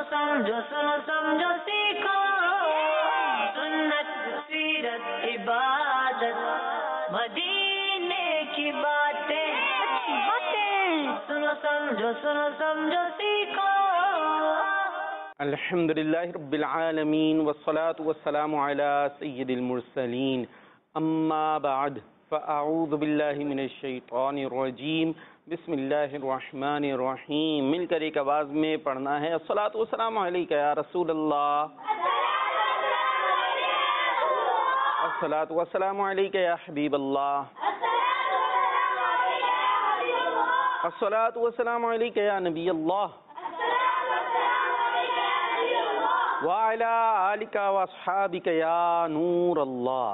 समझो सीखो सुन्नत सीरत इबादत मदीने की बातें सुनो समझो सीखो। अल्हम्दुलिल्लाहि रब्बिल आलमीन वस्सलातु वस्सलामु अला सय्यिदिल मुरसलीन अम्मा बाद फ़अऊज़ु बिल्लाहि मिनश शैतानिर रजीम बिस्मिल्लाहिर रहमानिर रहीम। मिलकर एक आवाज़ में पढ़ना है अस्सलातु वस्सलामु अलैका या रसूल अल्लाह, अस्सलातु वस्सलामु अलैका या हबीब अल्लाह, अस्सलातु वस्सलामु अलैका या नबी अल्लाह व अला आलिका व अस्हाबिका या नूर अल्लाह।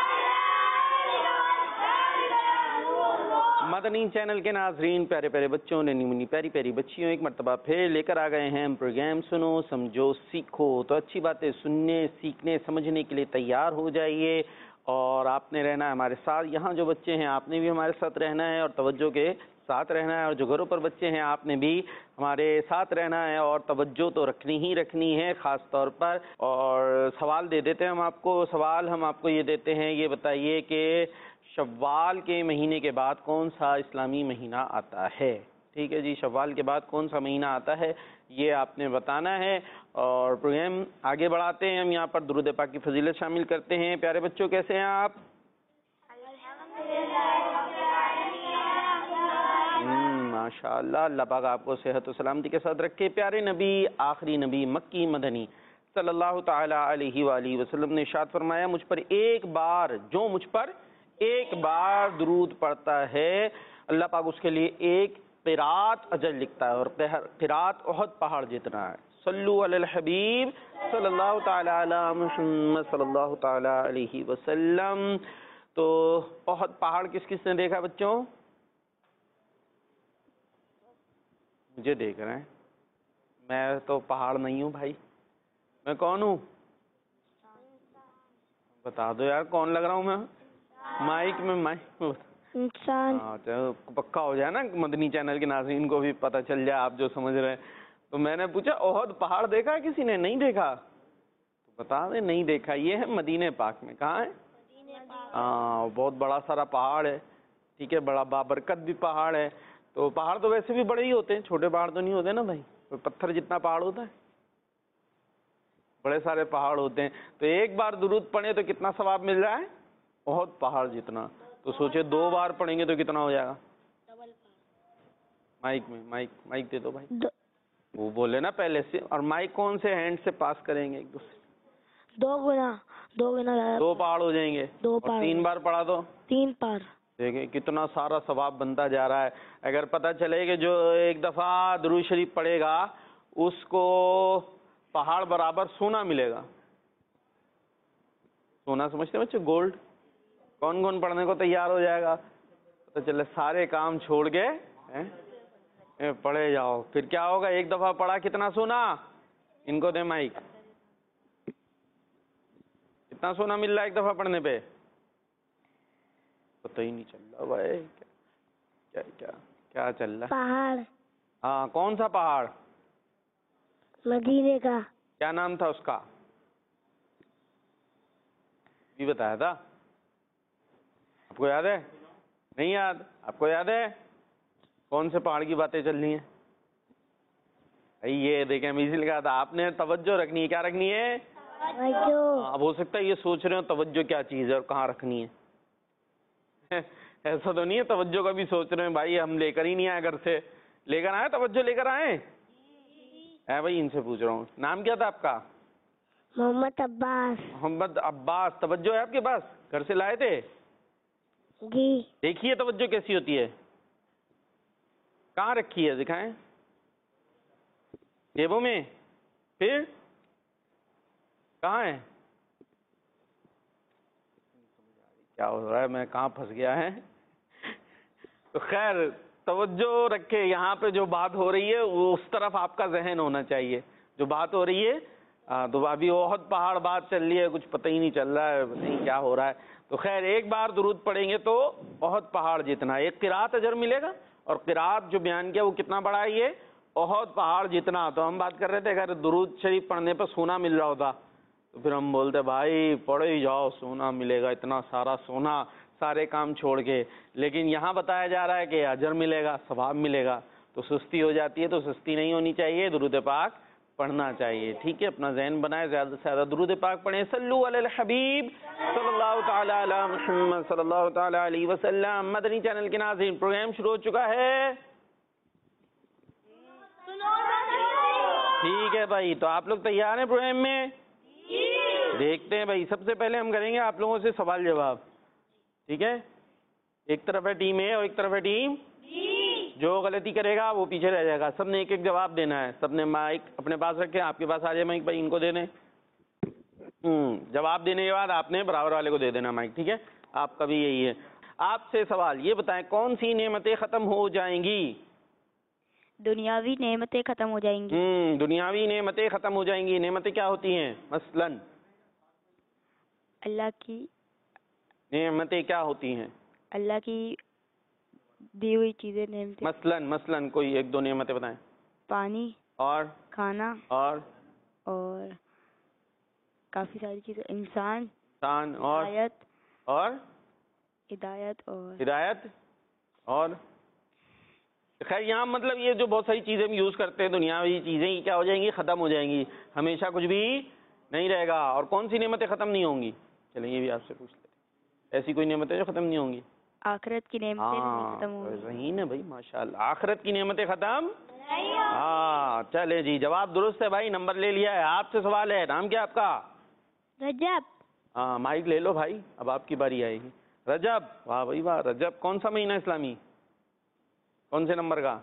मदनी चैनल के नाजरीन, प्यारे प्यारे बच्चों, नन्ही मुन्नी प्यारी प्यारी बच्चियों, एक मरतबा फिर लेकर आ गए हैं हम प्रोग्राम सुनो समझो सीखो। तो अच्छी बातें सुनने सीखने समझने के लिए तैयार हो जाइए और आपने रहना है हमारे साथ। यहाँ जो बच्चे हैं आपने भी हमारे साथ रहना है और तवज्जो के साथ रहना है, और जो घरों पर बच्चे हैं आपने भी हमारे साथ रहना है और तवज्जो तो रखनी ही रखनी है ख़ास तौर पर। और सवाल दे देते हैं हम आपको, सवाल हम आपको ये देते हैं, ये बताइए कि शव्वाल के महीने के बाद कौन सा इस्लामी महीना आता है। ठीक है जी, शव्वाल के बाद कौन सा महीना आता है ये आपने बताना है। और प्रोग्राम आगे बढ़ाते हैं, हम यहाँ पर दुरूद पाक की फजीलत शामिल करते हैं। प्यारे बच्चों कैसे हैं आप? माशाअल्लाह, अल्लाह पाक आपको सेहत और सलामती के साथ रखे। प्यारे नबी, आखिरी नबी मक्की मदनी सल्लल्लाहु ताला अलैहि वसल्लम ने इरशाद फरमाया, मुझ पर एक बार दुरूद पढ़ता है अल्लाह पाक उसके लिए एक क़िरात अजर लिखता है, और क़िरात उहद पहाड़ जितना है। सल्लु अलल हबीब सल्लल्लाहु ताला अला मुहम्मद सल्लल्लाहु ताला अलैहि वसल्लम। तो उहद पहाड़ किस किस ने देखा बच्चों? मुझे देख रहे हैं, मैं तो पहाड़ नहीं हूँ भाई, मैं कौन हूँ? बता दो यार, कौन लग रहा हूँ मैं? माइक में इंसान। चलो पक्का हो जाए ना, मदनी चैनल के नाज़रीन को भी पता चल जाए आप जो समझ रहे हैं। तो मैंने पूछा ओहद पहाड़ देखा है किसी ने? नहीं देखा तो बता दे नहीं देखा। ये है मदीने पाक में। कहाँ है? हाँ, बहुत बड़ा सारा पहाड़ है। ठीक है, बड़ा बाबरकत भी पहाड़ है। तो पहाड़ तो वैसे भी बड़े ही होते हैं, छोटे पहाड़ तो नहीं होते ना भाई, कोई पत्थर जितना पहाड़ होता है, बड़े सारे पहाड़ होते हैं। तो एक बार दुरूद पढ़े तो कितना सवाब मिल रहा है? बहुत पहाड़ जितना। तो सोचे 2 बार पढ़ेंगे तो कितना हो जाएगा? माइक में माइक दे दो भाई, वो बोले ना पहले से। और माइक कौन से हैंड से पास करेंगे? एक दूसरे 2 गुना 2 पहाड़ हो जाएंगे। 2 पहाड़। 3 बार पढ़ा दो 3 पहाड़। देखिए कितना सारा सवाब बनता जा रहा है। अगर पता चले कि जो एक दफ़ा दुरूद शरीफ पढ़ेगा उसको पहाड़ बराबर सोना मिलेगा। सोना समझते बच्चे? गोल्ड। कौन कौन पढ़ने को तैयार हो जाएगा? तो चले सारे काम छोड़ के पढ़े जाओ। फिर क्या होगा? एक दफ़ा पढ़ा कितना सोना? इनको दे माइक। कितना सोना मिल रहा है एक दफ़ा पढ़ने पे? पता ही नहीं चल रहा भाई। क्या चल रहा है? पहाड़। हाँ, कौन सा पहाड़? मदीने का। क्या नाम था उसका? भी बताया था। आपको याद है? नहीं याद? आपको याद है कौन से पहाड़ की बातें चल रही हैं? ये देखें, मैं इसीलिए कहा था आपने तवज्जो रखनी है। क्या रखनी है? अब हो सकता है ये सोच रहे हो तवज्जो क्या चीज़ है और कहाँ रखनी है। ऐसा तो नहीं है तवज्जो का भी सोच रहे हैं भाई हम लेकर ही नहीं आए घर से? लेकर आए तवज्जो? लेकर आए है भाई? इनसे पूछ रहा हूँ, नाम क्या था आपका? मोहम्मद अब्बास। मोहम्मद अब्बास। तवज्जो है आपके पास? घर से लाए थे जी। देखिए तवज्जो कैसी होती है। कहाँ रखी है दिखाएं? जेबों में? फिर कहाँ है? क्या हो रहा है? मैं कहाँ फंस गया है? तो खैर तवज्जो रखे, यहाँ पे जो बात हो रही है वो उस तरफ आपका जहन होना चाहिए। जो बात हो रही है तो अभी ओहद पहाड़ बात चल रही है, कुछ पता ही नहीं चल रहा है, पता नहीं क्या हो रहा है। तो खैर एक बार दुरूद पढ़ेंगे तो ओहद पहाड़ जितना एक क़िरात अजर मिलेगा। और क़िरात जो बयान किया वो कितना बड़ा है? ये احد پہاڑ جتنا. تو ہم بات کر رہے تھے اگر درود شریف پڑھنے پہ سونا مل رہا ہوتا تو پھر ہم بولتے بھائی پڑھے ہی جاؤ, سونا ملے گا, اتنا سارا سونا, سارے کام چھوڑ کے. لیکن یہاں بتایا جا رہا ہے کہ اجر ملے گا, ثواب ملے گا, تو سستی ہو جاتی ہے. تو سستی نہیں ہونی چاہیے, درود پاک پڑھنا چاہیے. ٹھیک ہے, اپنا ذہن بنائے, زیادہ سے زیادہ درود پاک پڑھیں. صلو علی الحبیب صلی اللہ تعالی علی محمد صلی اللہ تعالی علیہ وسلم. مدنی چینل کے ناظرین, پروگرام شروع ہو چکا ہے. ٹھیک ہے بھائی, تو آپ لوگ تیار ہیں پروگرام میں؟ دیکھتے ہیں بھائی. سب سے پہلے ہم کریں گے آپ لوگوں سے سوال جواب. ٹھیک ہے, ایک طرف ہے ٹیم اے اور ایک طرف ہے ٹیم, جو غلطی کرے گا وہ پیچھے رہ جائے گا. سب نے ایک ایک جواب دینا ہے. سب نے مائک اپنے پاس رکھے, آپ کے پاس آ جائے مائک بھائی, ان کو دے دیں. جواب دینے کے بعد آپ نے برابر والے کو دے دینا مائک. ٹھیک ہے, آپ کا بھی یہی ہے. آپ سے سوال, یہ بتائیں کون سی نعمتیں ختم ہو جائیں گی؟ دنیاوی نعمتیں ختم ہو جائیں گی. دنیاوی نعمتیں ختم ہو جائیں گی. نعمتیں کیا ہوتی ہیں؟ مثلاً اللہ کی نعمتیں کیا ہوتی ہیں؟ اللہ کی دی ہوئی چیزیں نعمتیں. مثلاً کوئی ایک دو نعمتیں بتائیں. پانی اور کھانا اور کافی ساری چیزیں. انسان اور ہدایت ہدایت اور خیر یہاں مطلب یہ جو بہت ساری چیزیں ہم یوز کرتے ہیں دنیاوی چیزیں, یہ کیا ہو جائیں گی؟ ختم ہو جائیں گی. ہمیشہ کچھ بھی نہیں رہے گا. اور کون سی نعمتیں ختم نہیں ہوں گی؟ چلیں یہ بھی آپ سے پوچھ لیتے. ایسی کوئی نعمتیں جو ختم نہیں ہوں گی؟ آخرت کی نعمتیں نہیں ختم ہوں گی. صحیح نا بھائی, ماشاء اللہ. آخرت کی نعمتیں ختم, ہاں چلے جی, جواب درست ہے بھائی, نمبر لے لیا ہے. آپ سے سوال ہے, نام کیا آپ کا؟ رجب. ہاں مائک لے لو بھائی, اب آپ کی باری آئے گی. رجب, واہ بھائی واہ. رجب کون سا مہینہ اسلامی؟ کون سے نمبر کا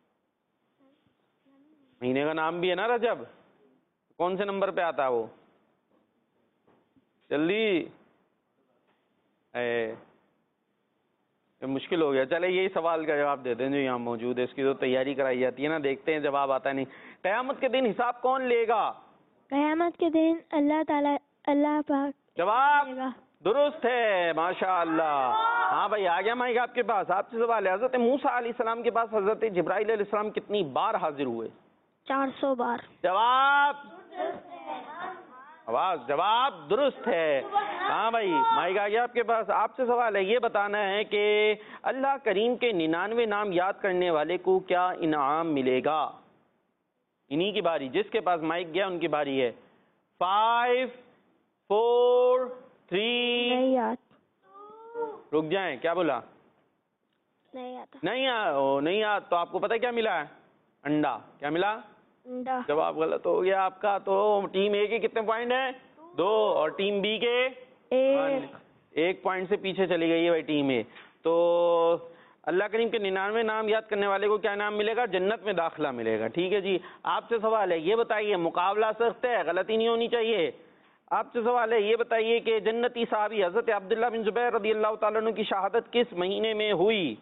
مہینے کا نام بھی ہے نا رجب؟ کون سے نمبر پہ آتا ہے وہ؟ جلدی, مشکل ہو گیا. چلے یہی سوال کا جواب دے دیں جو یہاں موجود ہے. اس کی تو تیاری کرائی جاتی ہے نا, دیکھتے ہیں جواب آتا نہیں. قیامت کے دن حساب کون لے گا؟ قیامت کے دن اللہ تعالی, اللہ پاک. جواب درست ہے, ماشاء اللہ. ہاں بھائی آ گیا مائک آپ کے پاس. آپ سے سوال ہے, حضرت موسیٰ علیہ السلام کے پاس حضرت جبرائیل علیہ السلام کتنی بار حاضر ہوئے؟ 400 بار. جواب درست ہے. ہاں بھائی مائک آ گیا آپ کے پاس. آپ سے سوال ہے, یہ بتانا ہے کہ اللہ کریم کے 99 نام یاد کرنے والے کو کیا انعام ملے گا؟ انہی کی باری, جس کے پاس مائک گیا ان کی باری ہے. 5 4 3 رک جائیں. کیا بولا؟ نہیں آتا. نہیں آتا. تو آپ کو پتہ کیا ملا ہے؟ انڈا. کیا ملا؟ انڈا. جواب غلط ہو گیا آپ کا. تو ٹیم اے کے کتنے پوائنٹ ہیں؟ 2, اور ٹیم بی کے 1 پوائنٹ سے پیچھے چلی گئی ہے بھائی ٹیم اے. تو اللہ کریم کے 99 نام یاد کرنے والے کو کیا انعام ملے گا؟ جنت میں داخلہ ملے گا. ٹھیک ہے جی. آپ سے سوال ہے, یہ بتائیے, مقابلہ سخت ہے, غلطی نہیں ہونی چاہیے. آپ سے سوال ہے, یہ بتائیے کہ جنتی صحابی حضرت عبداللہ بن زبیر رضی اللہ تعالیٰ عنہ کی شہادت کس مہینے میں ہوئی؟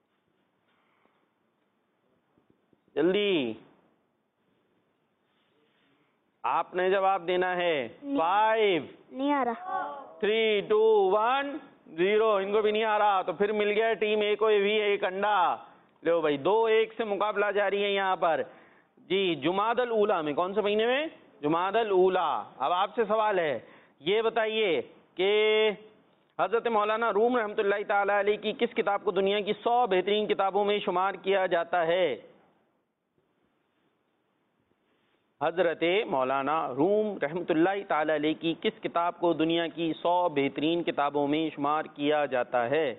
جلدی, آپ نے جواب دینا ہے. 5 نہیں آ رہا. 3 2 1 0. ان کو بھی نہیں آ رہا, تو پھر مل گیا ٹیم اے کو بھی ایک انڈا. لو بھائی 2-1 سے مقابلہ جاری ہے یہاں پر. جی, جمادی الاولیٰ میں, کون سے مہینے میں؟ جمادی الاولیٰ. اب آپ سے سوال ہے, یہ بتائیے کہ حضرت مولانا روم رحمۃ اللہ تعالی علیہ کی کس کتاب کو دنیا کی 100 بہترین کتابوں میں شمار کیا جاتا ہے؟ حضرت مولانا روم رحمۃ اللہ تعالی علیہ کی کس کتاب کو دنیا کی 100 بہترین کتابوں میں شمار کیا جاتا ہے؟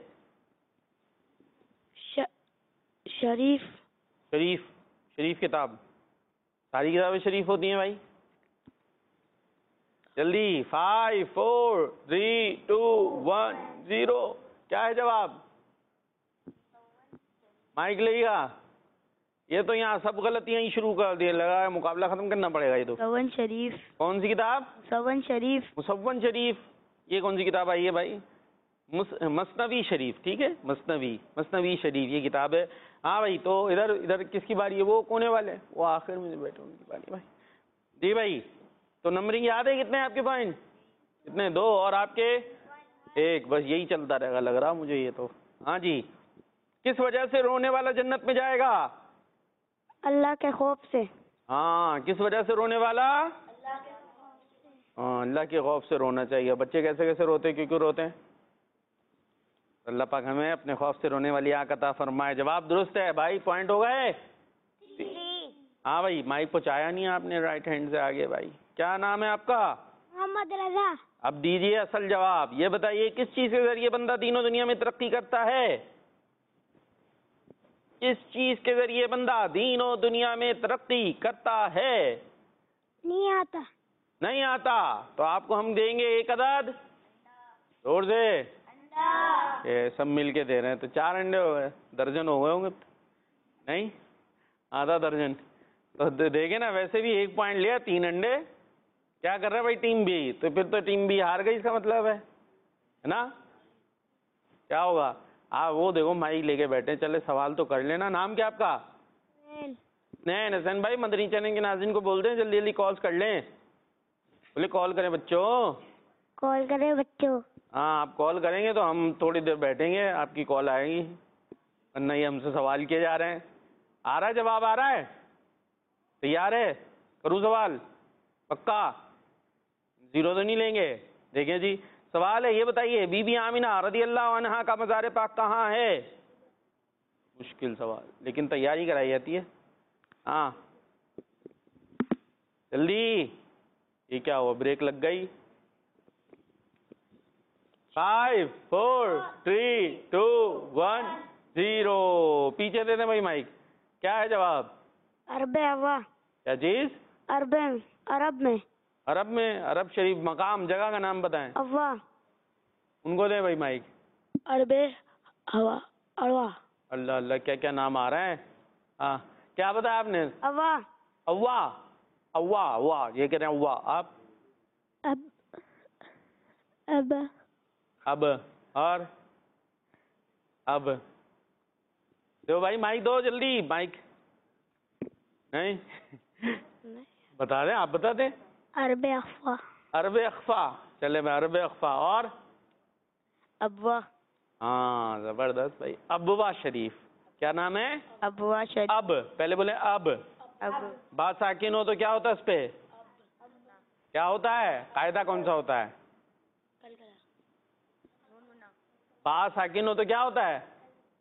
شریف کتاب. ساری کتابیں شریف ہوتی ہیں بھائی. جلدی, 5 4 3 2 1 0. کیا ہے جواب؟ مائک لے گا. یہ تو یہاں سب غلطیاں ہی شروع کر دی, لگا مقابلہ ختم کرنا پڑے گا. یہ تو مصون شریف. کون سی کتاب؟ مصون شریف. مصون شریف. یہ کون سی کتاب آئی ہے بھائی؟ مثنوی شریف. ٹھیک ہے, مثنوی شریف یہ کتاب ہے. ہاں بھائی, تو ادھر کس کی باری ہے؟ وہ کونے والے, وہ آخر میں بیٹھے, ان کی باری بھائی. جی بھائی, تو نمبرنگ یاد ہے کتنے آپ کے پوائنٹ؟ کتنے؟ 2, اور آپ کے 1. بس یہی چلتا رہے گا لگ رہا مجھے یہ تو. ہاں جی, کس وجہ سے رونے والا جنت میں جائے گا؟ اللہ کے خوف سے. ہاں، کس وجہ سے رونے والا؟ ہاں، اللہ کے خوف سے رونا چاہیے. بچے کیسے کیسے روتے ہیں، کیوں روتے ہیں؟ اللہ پاک ہمیں اپنے خوف سے رونے والی آنکھ عطا فرمائے. جواب درست ہے بھائی، پوائنٹ ہو گئے. ہاں بھائی، مائک پہنچایا نہیں آپ نے رائٹ ہینڈ سے آگے. بھائی کیا نام ہے آپ کا؟ محمد رضا. اب دیجئے اصل جواب. یہ بتائیے کس چیز کے ذریعے بندہ دین و دنیا میں ترقی کرتا ہے؟ کس چیز کے ذریعے بندہ دین و دنیا میں ترقی کرتا ہے؟ نہیں آتا. نہیں آتا. تو آپ کو ہم دیں گے ایک عدد. زور سے. یہ سب مل کے دے رہے ہیں تو 4 انڈے ہو گئے. درجن ہو گئے ہوں گے. نہیں، آدھا درجن. تو دیکھیں نا، ویسے بھی 1 پوائنٹ لیا، 3 انڈے. کیا کر رہا ہے بھائی ٹیم بی؟ تو پھر تو ٹیم بی ہار گئی، اس کا مطلب ہے نا. کیا ہوگا؟ آپ وہ دیکھو مائک لے کے بیٹھے. چلے سوال تو کر لینا. نام کیا آپ کا؟ نہیں حسین بھائی، مدنی چینل کے ناظرین کو بول دیں جلدی جلدی کالز کر لیں. بولے کال کریں بچوں. کال کرے بچوں. ہاں، آپ کال کریں گے تو ہم تھوڑی دیر بیٹھیں گے، آپ کی کال آئے گی. ورنہ یہ ہم سے سوال کیے جا رہے ہیں. آ رہا ہے جواب؟ آ رہا ہے؟ تیار ہے؟ کروں سوال؟ پکا؟ 0 تو نہیں لیں گے؟ دیکھیں جی، سوال ہے، یہ بتائیے بی بی آمینہ رضی اللہ عنہا کا مزار پاک کہاں ہے؟ مشکل سوال، لیکن تیاری کرائی جاتی ہے. ہاں جلدی. یہ کیا ہوا، بریک لگ گئی؟ 5 4 3 2 1 0. پیچھے دے دیں بھائی مائک. کیا ہے جواب؟ عرب ہوا. کیا چیز؟ عرب میں. عرب میں؟ عرب شریف مقام جگہ کا نام بتائیں. ہوا. ان کو دیں بھائی مائک. عرب ہوا. ہوا. اللہ اللہ، کیا کیا نام آ رہے ہیں. ہاں، کیا بتایا آپ نے؟ ہوا. اوا. اوا اوا، یہ کہہ رہے ہیں اوا. آپ؟ اب. اب. اور اب دو بھائی مائک، دو جلدی مائک. نہیں بتا دیں، آپ بتا دیں. عرب اخفا. عرب اخفا. چلے میں عرب اخفا. اور ابوا. ہاں زبردست بھائی. ابوا شریف. کیا نام ہے؟ ابوا شریف. اب. پہلے بولے اب. با ساکن ہو تو کیا ہوتا ہے اس پہ؟ کیا ہوتا ہے؟ قاعدہ کون سا ہوتا ہے؟ با ساکن ہو تو کیا ہوتا ہے؟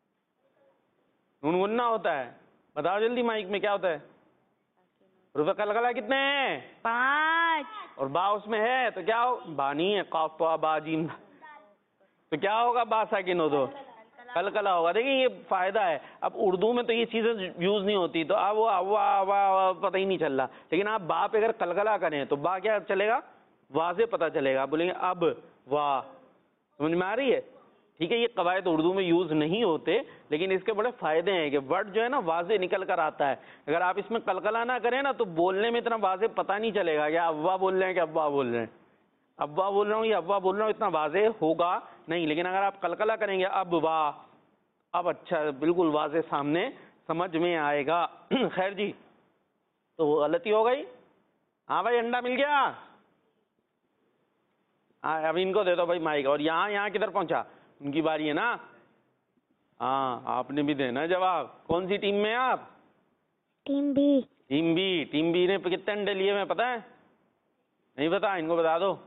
نون غنہ ہوتا ہے. بتاؤ جلدی مائک میں، کیا ہوتا ہے؟ روپے قلقلہ کتنے ہیں؟ 5. اور با اس میں ہے تو کیا ہو؟ با نہیں ہے، قاف تو با جیم. تو کیا ہوگا با ساکن ہو تو؟ قلقلہ ہوگا. دیکھیں یہ فائدہ ہے. اب اردو میں تو یہ چیزیں یوز نہیں ہوتی، تو اب وہ پتہ ہی نہیں چل رہا. لیکن آپ با پہ اگر قلقلہ کریں تو با کیا چلے گا؟ واضح پتہ چلے گا. بولیں گے اب واہ. سمجھ میں آ رہی ہے؟ ٹھیک ہے، یہ قواعد اردو میں یوز نہیں ہوتے، لیکن اس کے بڑے فائدے ہیں کہ ورڈ جو ہے نا واضح نکل کر آتا ہے. اگر آپ اس میں قلقلہ نہ کریں نا تو بولنے میں اتنا واضح پتہ نہیں چلے گا کہ ابوا بول رہے ہیں کہ ابا بول رہے ہیں. ابا بول رہا ہوں یا ابا بول رہا ہوں اتنا واضح ہوگا نہیں. لیکن اگر آپ قلقلہ کریں گے اب واہ، اب اچھا بالکل واضح سامنے سمجھ میں آئے گا. خیر جی، تو وہ غلطی ہو گئی. ہاں بھائی انڈا مل گیا. ہاں اب ان کو دے دو بھائی مائک. اور یہاں کدھر پہنچا؟ ان کی باری ہے نا. ہاں آپ نے بھی دینا جواب. کون سی ٹیم میں آپ؟ Team B. Team B. Team B نے کتنے انڈے لیے میں پتہ ہے؟ نہیں پتا؟ ان کو بتا دو.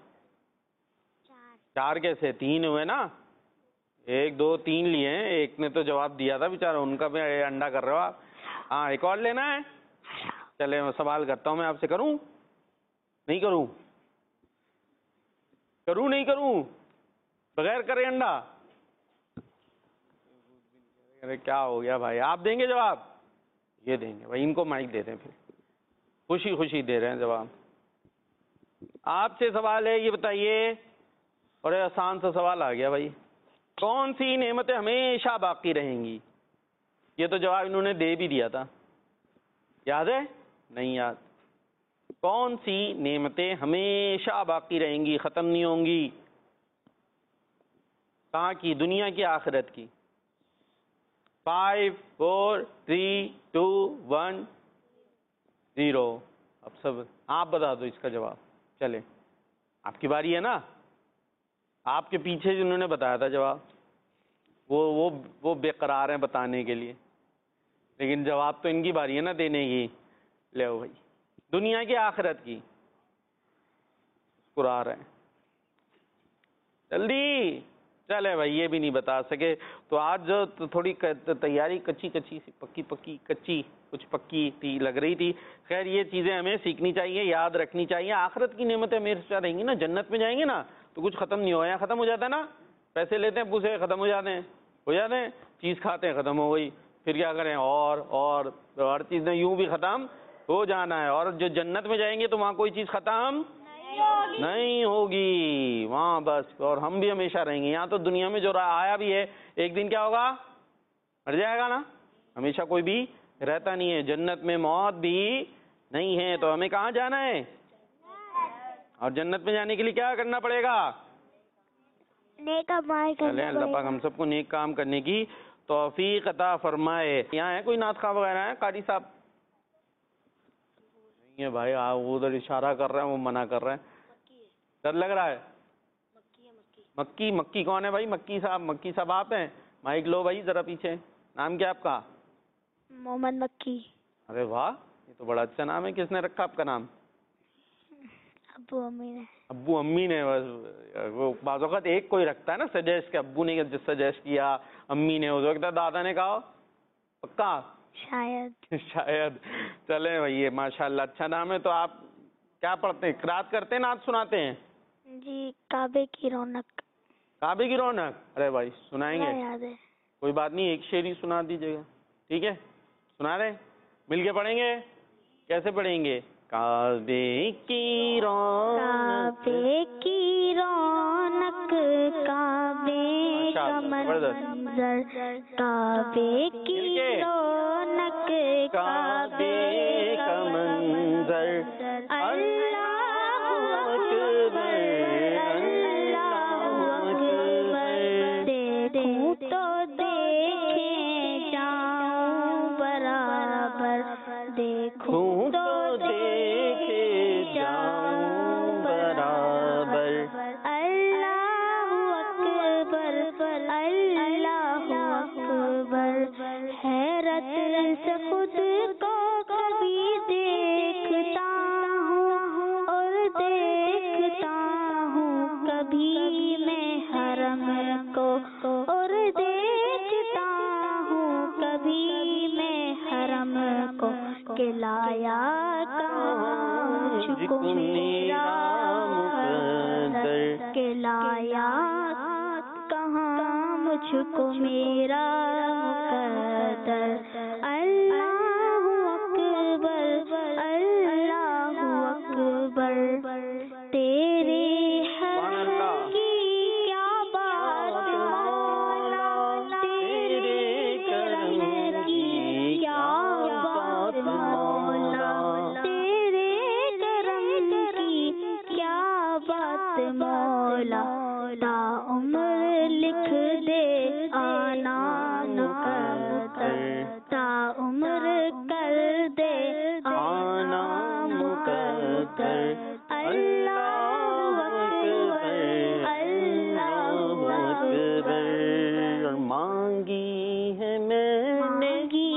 4 کیسے؟ 3 ہوئے نا. 1 2 3 لیے ہیں. ایک نے تو جواب دیا تھا بیچارہ، ان کا بھی انڈا کر رہے ہو آپ. ہاں ایک اور لینا ہے. چلے میں سوال کرتا ہوں، میں آپ سے کروں نہیں کروں؟ کروں نہیں کروں؟ بغیر کرے انڈا؟ ارے کیا ہو گیا بھائی، آپ دیں گے جواب؟ یہ دیں گے بھائی. ان کو مائک دے دیں پھر. خوشی خوشی دے رہے ہیں جواب. آپ سے سوال ہے، یہ بتائیے، اور آسان سا سوال آ گیا بھائی. کون سی نعمتیں ہمیشہ باقی رہیں گی؟ یہ تو جواب انہوں نے دے بھی دیا تھا. یاد ہے؟ نہیں یاد. کون سی نعمتیں ہمیشہ باقی رہیں گی، ختم نہیں ہوں گی؟ کہاں کی؟ دنیا کی، آخرت کی؟ 5 4 3 2 1 0. اب سب آپ بتا دو اس کا جواب. چلے آپ کی باری ہے نا. آپ کے پیچھے جنہوں نے بتایا تھا جواب وہ بے قرار ہیں بتانے کے لیے. لیکن جواب تو ان کی باری ہے نا دینے کی. لے بھائی دنیا کی آخرت کی قرآن ہے جلدی. چلے بھائی یہ بھی نہیں بتا سکے. تو آج جو تھوڑی تیاری کچی سی پکی کچی کچھ پکی تھی لگ رہی تھی. خیر یہ چیزیں ہمیں سیکھنی چاہیے, یاد رکھنی چاہیے. آخرت کی نعمتیں میرے ساتھ رہیں گی نا, جنت میں جائیں گے نا تو کچھ ختم نہیں ہوا. یہاں ختم ہو جاتا ہے نا, پیسے لیتے ہیں ابو سے ختم ہو جاتے ہیں چیز کھاتے ہیں ختم ہو گئی, پھر کیا کریں اور ہر چیزیں یوں بھی ختم ہو جانا ہے. اور جو جنت میں جائیں گے تو وہاں کوئی چیز ختم نہیں ہوگی وہاں بس, اور ہم بھی ہمیشہ رہیں گے. یہاں تو دنیا میں جو آیا بھی ہے ایک دن کیا ہوگا, مر جائے گا نا, ہمیشہ کوئی بھی رہتا نہیں ہے. جنت میں موت بھی نہیں ہے. تو ہمیں کہاں جانا ہے, اور جنت میں جانے کے لیے کیا کرنا پڑے گا, نیک اعمال کرنا اللہ پاک ہم سب کو نیک کام کرنے کی توفیق عطا فرمائے. یہاں ہے کوئی نعت خواہ وغیرہ ہے قاری صاحب؟ نہیں ہے بھائی, وہ ادھر اشارہ کر رہے ہیں, وہ منع کر رہے ہیں. ڈر لگ رہا ہے. مکی کون ہے بھائی؟ مکی صاحب آپ ہیں؟ مائک لو بھائی ذرا پیچھے. نام کیا آپ کا؟ محمد مکی. ارے واہ, یہ تو بڑا اچھا نام ہے. کس نے رکھا آپ کا نام؟ ابو امی نے. ابو امی نے. وہ بعض اوقات ایک کوئی رکھتا ہے نا سجیسٹ, کہ ابو نے سجیسٹ کیا, امی نے, ہو سکتا ہے دادا نے کہا. پکا شاید. چلیں بھائی یہ ماشاءاللہ اچھا نام ہے. تو آپ کیا پڑھتے ہیں, قرات کرتے ہیں, نعت سناتے ہیں؟ جی کعبے کی رونق. کعبے کی رونق, ارے بھائی سنائیں گے, یاد ہے. کوئی بات نہیں, ایک شعر ہی سنا دیجیے گا, ٹھیک ہے؟ سنا رہے, مل کے پڑھیں گے. کیسے پڑھیں گے؟ کعبے کی رونق, کعبے کی رونق, کعبے کا منظر, کعبے کی رونق, کعبے کا منظر, اللہ اکبر, دیکھوں تو دیکھے جاؤں برابر, دیکھوں تو دیکھے جاؤں برابر. اللہ اکبر, اللہ اکبر. حیرت سے خود کو کبھی دیکھتا ہوں اور دیکھتا ہوں کبھی میں حرم کو, اور دیکھتا ہوں کبھی میں حرم کو, کہ لایا کہاں مجھ کو میرا مقدر, کہ لایا کہاں مجھ کو میرا مقدر. اللہ اکبر, اللہ اکبر. تیرے حرم کی کیا بات مولا, تیرے کرم کی کیا بات مولا, تیرے کرم کی کیا بات مولا. تا عمر لکھ دے آنا مقدر, تا عمر کر دے آنا مقدر. اللہ اکبر, اللہ اکبر. مانگی ہے میں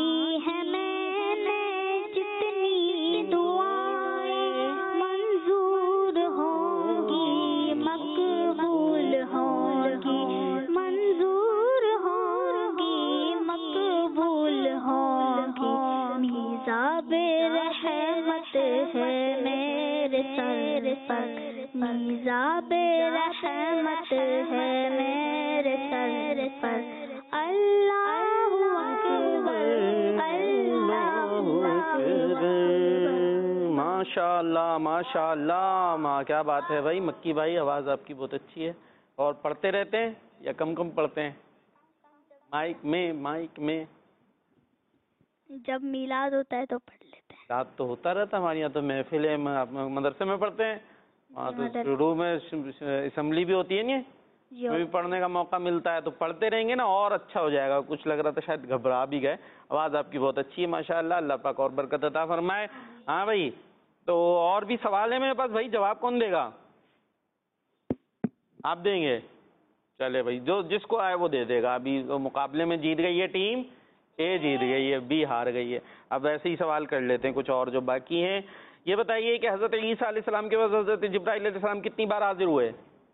نے جتنی دعائیں منظور ہوں گی, مقبول ہوں گی, منظور ہوں گی, مقبول ہوں گی. میزاب رحمت ہے میرے سر پر, میزاب رحمت ہے میرے سر پر. اللہ اکبر, اللہ اکبر. ماشاء اللہ کیا بات ہے بھائی. مکی بھائی آواز آپ کی بہت اچھی ہے. اور پڑھتے رہتے ہیں یا کم پڑھتے ہیں؟ مائک میں جب میلاد ہوتا ہے تو پڑھ لیتے ہیں. رات تو ہوتا رہتا ہمارے یہاں, تو محفلیں مدرسے میں پڑھتے ہیں, وہاں تو شروع میں اسمبلی بھی ہوتی ہے نہیں, بھی پڑھنے کا موقع ملتا ہے, تو پڑھتے رہیں گے نا اور اچھا ہو جائے گا. کچھ لگ رہا تھا شاید گھبرا بھی گئے. آواز آپ کی بہت اچھی ہے ماشاءاللہ, اللہ پاک اور برکت عطا فرمائے. ہاں بھائی, تو اور بھی سوال ہے میرے پاس بھائی, جواب کون دے گا؟ آپ دیں گے؟ چلے بھائی, جو جس کو آئے وہ دے دے گا. ابھی تو مقابلے میں جیت گئی یہ ٹیم, اے جیت گئی ہے، بی ہار گئی ہے. اب ایسے ہی سوال کر لیتے ہیں کچھ اور جو باقی ہیں. یہ بتائیے کہ حضرت عیسیٰ علیہ السلام کے بعد حضرت جبرائیل علیہ السلام کتنی بار حاضر ہوئے؟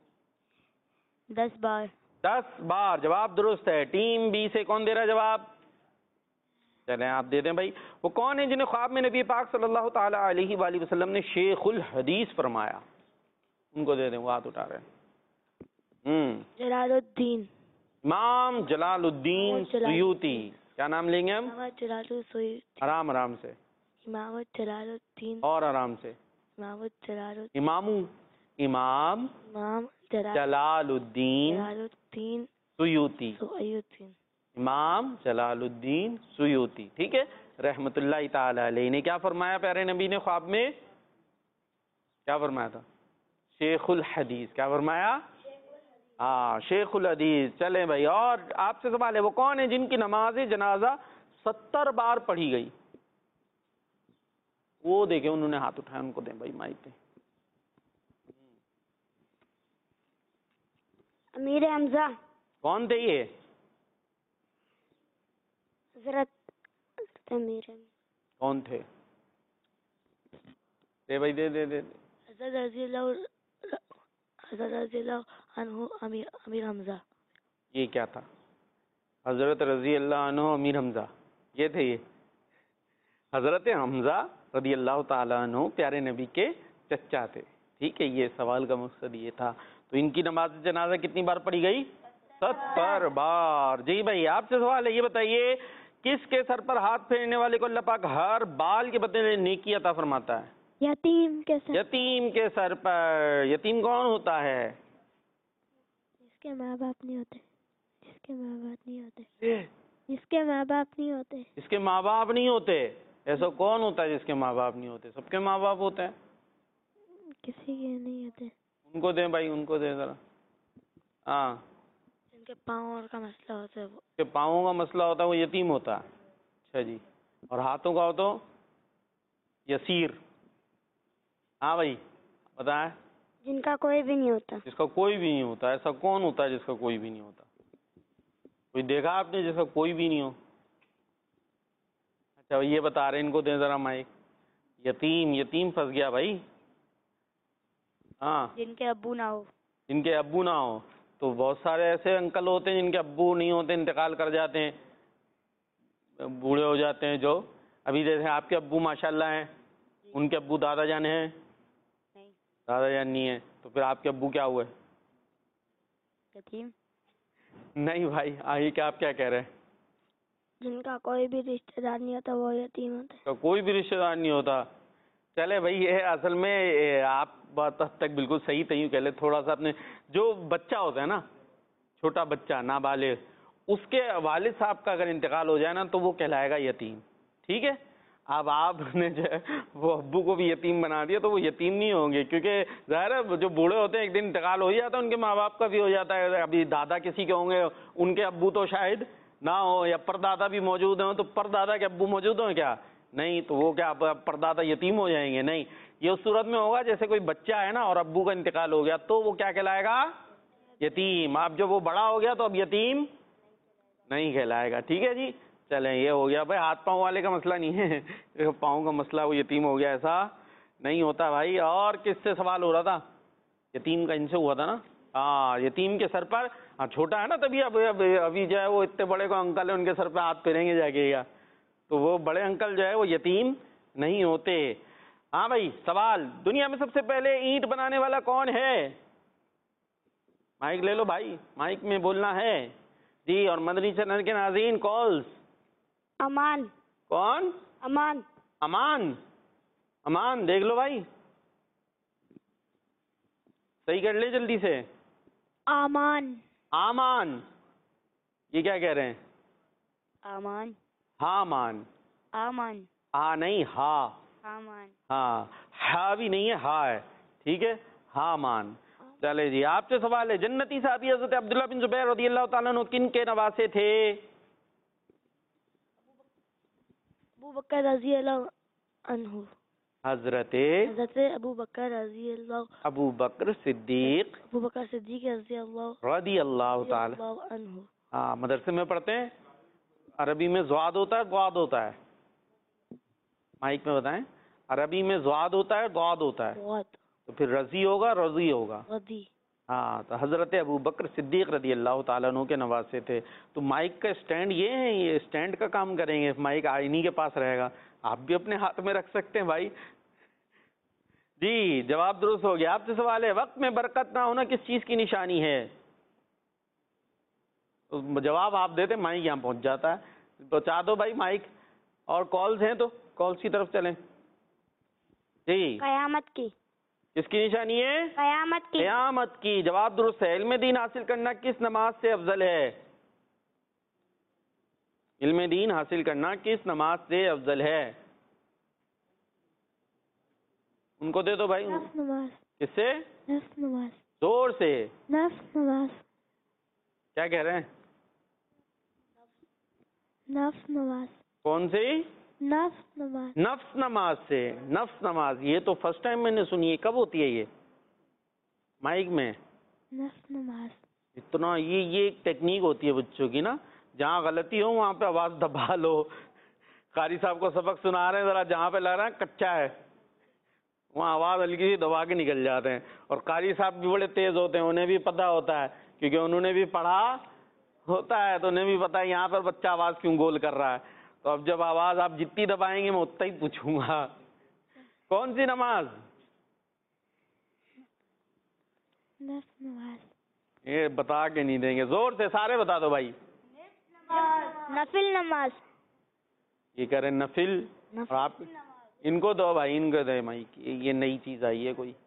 10 بار. 10 بار. جواب درست ہے. ٹیم بی سے کون دے رہا ہے جواب؟ چلیں آپ دے دیں بھائی. وہ کون ہے جنہیں خواب میں نبی پاک صلی اللہ تعالی علیہ وآلہ وسلم نے شیخ الحدیث فرمایا؟ ان کو دے دیں، وہ ہاتھ اٹھا رہے ہیں. جلال الدین. امام جلال الدین سیوطی. کیا نام لیں گے ہم؟ جلال الدین. آرام آرام سے. امام جلال الدین. اور آرام سے. امام جلال الدین. امام جلال الدین سیوطی. امام جلال الدین سیوطی. ٹھیک ہے، رحمت اللہ تعالی علیہ نے کیا فرمایا پیارے نبی نے خواب میں؟ کیا فرمایا تھا؟ شیخ الحدیث. کیا فرمایا؟ ہاں، شیخ الحدیث. چلیں بھائی، اور آپ سے سوال ہے، وہ کون ہے جن کی نماز جنازہ 70 بار پڑھی گئی؟ وہ دیکھیں انہوں نے ہاتھ اٹھایا، ان کو دیں بھائی مائک پہ. امیر حمزہ. کون تھے یہ؟ حضرت امیر. کون تھے؟ دے بھائی، دے دے دے. حضرت رضی اللہ عنہ امیر حمزہ. یہ کیا تھا؟ حضرت رضی اللہ عنہ امیر حمزہ، یہ تھے. یہ حضرت حمزہ رضی اللہ تعالیٰ عنہ پیارے نبی کے چچا تھے. ٹھیک ہے، یہ سوال کا مقصد یہ تھا. تو ان کی نماز جنازہ کتنی بار پڑھی گئی؟ 70 بار. جی بھائی، آپ سے سوال ہے، یہ بتائیے کس کے سر پر ہاتھ پھیرنے والے کو اللہ پاک ہر بال کے بدلے نیکی عطا فرماتا ہے؟ یتیم کے سر. یتیم کے سر پر. یتیم کون ہوتا ہے؟ جس کے ماں باپ نہیں ہوتے. جس کے ماں باپ نہیں ہوتے. جس کے ماں باپ نہیں ہوتے. جس کے ماں باپ نہیں ہوتے. ایسا کون ہوتا ہے جس کے ماں باپ نہیں ہوتے؟ سب کے ماں باپ ہوتے ہیں. کسی کے نہیں ہوتے. ان کو دیں بھائی، ان کو دیں ذرا. ہاں، جن کے پاؤں کا مسئلہ ہوتا ہے، وہ کہ پاؤں کا مسئلہ ہوتا ہے وہ یتیم ہوتا ہے. اچھا جی. اور ہاتھوں کا ہو تو یسیر. ہاں بھائی بتائیں. جن کا کوئی بھی نہیں ہوتا. جس کا کوئی بھی نہیں ہوتا. ایسا کون ہوتا ہے جس کا کوئی بھی نہیں ہوتا؟ کوئی دیکھا آپ نے جس کا کوئی بھی نہیں ہو؟ اچھا یہ بتا رہے، ان کو دیں ذرا مائک. یتیم پھنس گیا بھائی. ہاں، جن کے ابو نہ ہو. جن کے ابو نہ ہو. تو بہت سارے ایسے انکل ہوتے ہیں جن کے ابو نہیں ہوتے، انتقال کر جاتے ہیں، بوڑھے ہو جاتے ہیں. جو ابھی جیسے آپ کے ابو ماشاءاللہ ہیں، ان کے ابو دادا جان ہیں؟ نہیں. دادا جان نہیں ہے. تو پھر آپ کے ابو کیا ہوئے؟ یتیم. نہیں بھائی، آئیے کیا آپ کیا کہہ رہے ہیں؟ جن کا کوئی بھی رشتہ دار نہیں ہوتا وہ یتیم ہوتا ہے. تو کوئی بھی رشتہ دار نہیں ہوتا. چلے بھائی، یہ اصل میں آپ بات حد تک بالکل صحیح کہہ لے. تھوڑا سا اپنے جو بچہ ہوتا ہے نا، چھوٹا بچہ نابالغ، اس کے والد صاحب کا اگر انتقال ہو جائے نا تو وہ کہلائے گا یتیم. ٹھیک ہے. اب آپ نے جو ہے وہ ابو کو بھی یتیم بنا دیا تو وہ یتیم نہیں ہوں گے، کیونکہ ظاہر ہے جو بوڑھے ہوتے ہیں ایک دن انتقال ہو ہی جاتا ہے، ان کے ماں باپ کا بھی ہو جاتا ہے. ابھی دادا کسی کے ہوں گے، ان کے ابو تو شاید نہ ہو، یا پردادا بھی موجود ہوں. تو پردادا کے ابو موجود ہوں کیا؟ نہیں. تو وہ کیا پردادا یتیم ہو جائیں گے؟ نہیں. یہ اس صورت میں ہوگا جیسے کوئی بچہ ہے نا اور ابو کا انتقال ہو گیا تو وہ کیا کہلائے گا؟ یتیم. اب جب وہ بڑا ہو گیا تو اب یتیم نہیں کہلائے گا. ٹھیک ہے جی. چلیں یہ ہو گیا بھائی. ہاتھ پاؤں والے کا مسئلہ نہیں ہے، پاؤں کا مسئلہ وہ یتیم ہو گیا، ایسا نہیں ہوتا بھائی. اور کس سے سوال ہو رہا تھا؟ یتیم کا ان سے ہوا تھا نا. ہاں، یتیم کے سر پر. ہاں چھوٹا ہے نا تبھی. ابھی جو ہے وہ اتنے بڑے کو انکل ہے، ان کے سر پہ ہاتھ پھیریں گے جا کے گا تو وہ بڑے انکل جو ہے وہ یتیم نہیں ہوتے. ہاں بھائی سوال، دنیا میں سب سے پہلے اینٹ بنانے والا کون ہے؟ مائک لے لو بھائی، مائک میں بولنا ہے جی. اور مدنی چینل کے ناظرین کالز. امان. کون؟ امان. امان دیکھ لو بھائی، صحیح کر لے جلدی سے. آمان. یہ کیا کہہ رہے ہیں؟ امان. ہامان. ہاں نہیں، ہاں. ہاں، ہا بھی نہیں ہے، ہا ہے. ٹھیک ہے، ہامان. چلے جی، آپ سے سوال ہے، جنتی صحابی حضرت عبداللہ بن زبیر رضی اللہ تعالیٰ عنہ کن کے نواسے تھے؟ ابو بکر رضی اللہ عنہ. حضرت ابو بکر رضی اللہ. ابو بکر صدیق رضی اللہ رضی اللہ تعالی عنہ. ہاں، مدرسے میں پڑھتے ہیں. عربی میں زواد ہوتا ہے ضاد ہوتا ہے؟ مائک میں بتائیں. عربی میں زواد ہوتا ہے ضاد ہوتا ہے؟ تو پھر رضی ہوگا رضی ہوگا؟ ہاں. تو حضرت ابو بکر صدیق رضی اللہ تعالیٰ عنہ کے نواسے تھے. تو مائک کا اسٹینڈ یہ ہے, یہ اسٹینڈ کا کام کریں گے. مائک آئینی کے پاس رہے گا, آپ بھی اپنے ہاتھ میں رکھ سکتے ہیں بھائی. جی جواب درست ہو گیا. آپ سے سوال ہے وقت میں برکت نہ ہونا کس چیز کی نشانی ہے؟ تو جواب آپ دیتے, مائک یہاں پہنچ جاتا ہے. پہنچا دو بھائی مائک. اور کالز ہیں تو کالز کی طرف چلیں. جی قیامت کی. کس کی نشانی ہے؟ قیامت کی. قیامت کی. جواب درست ہے. علم دین حاصل کرنا کس نماز سے افضل ہے؟ علم دین حاصل کرنا کس نماز سے افضل ہے؟ ان کو دے دو بھائی. نفس نماز. کس سے؟ نفس نماز. زور سے. نفس نماز. کیا کہہ رہے ہیں؟ نفس نماز. کون سی؟ نفس نماز. نفس نماز سے. نفس نماز, یہ تو فرسٹ ٹائم میں نے سنی ہے. کب ہوتی ہے یہ مائک میں؟ نفس نماز. اتنا یہ ایک ٹیکنیک ہوتی ہے بچوں کی نا, جہاں غلطی ہو وہاں پہ آواز دبا لو. قاری صاحب کو سبق سنا رہے ہیں, ذرا جہاں پہ لگ رہا ہے کچا ہے وہاں آواز ہلکی سی دبا کے نکل جاتے ہیں. اور قاری صاحب بھی بڑے تیز ہوتے ہیں, انہیں بھی پتہ ہوتا ہے کیونکہ انہوں نے بھی پڑھا ہوتا ہے, تو انہیں بھی پتہ ہے یہاں پر بچہ آواز کیوں گول کر رہا ہے. تو اب جب آواز آپ جتنی دبائیں گے میں اتنا ہی پوچھوں گا. کون سی نماز؟ نفس نماز. یہ بتا کے نہیں دیں گے, زور سے سارے بتا دو بھائی. نفل نماز. یہ کہہ رہے نفل. اور آپ ان کو دو بھائی, ان کو دے بھائی, یہ نئی چیز آئی ہے کوئی.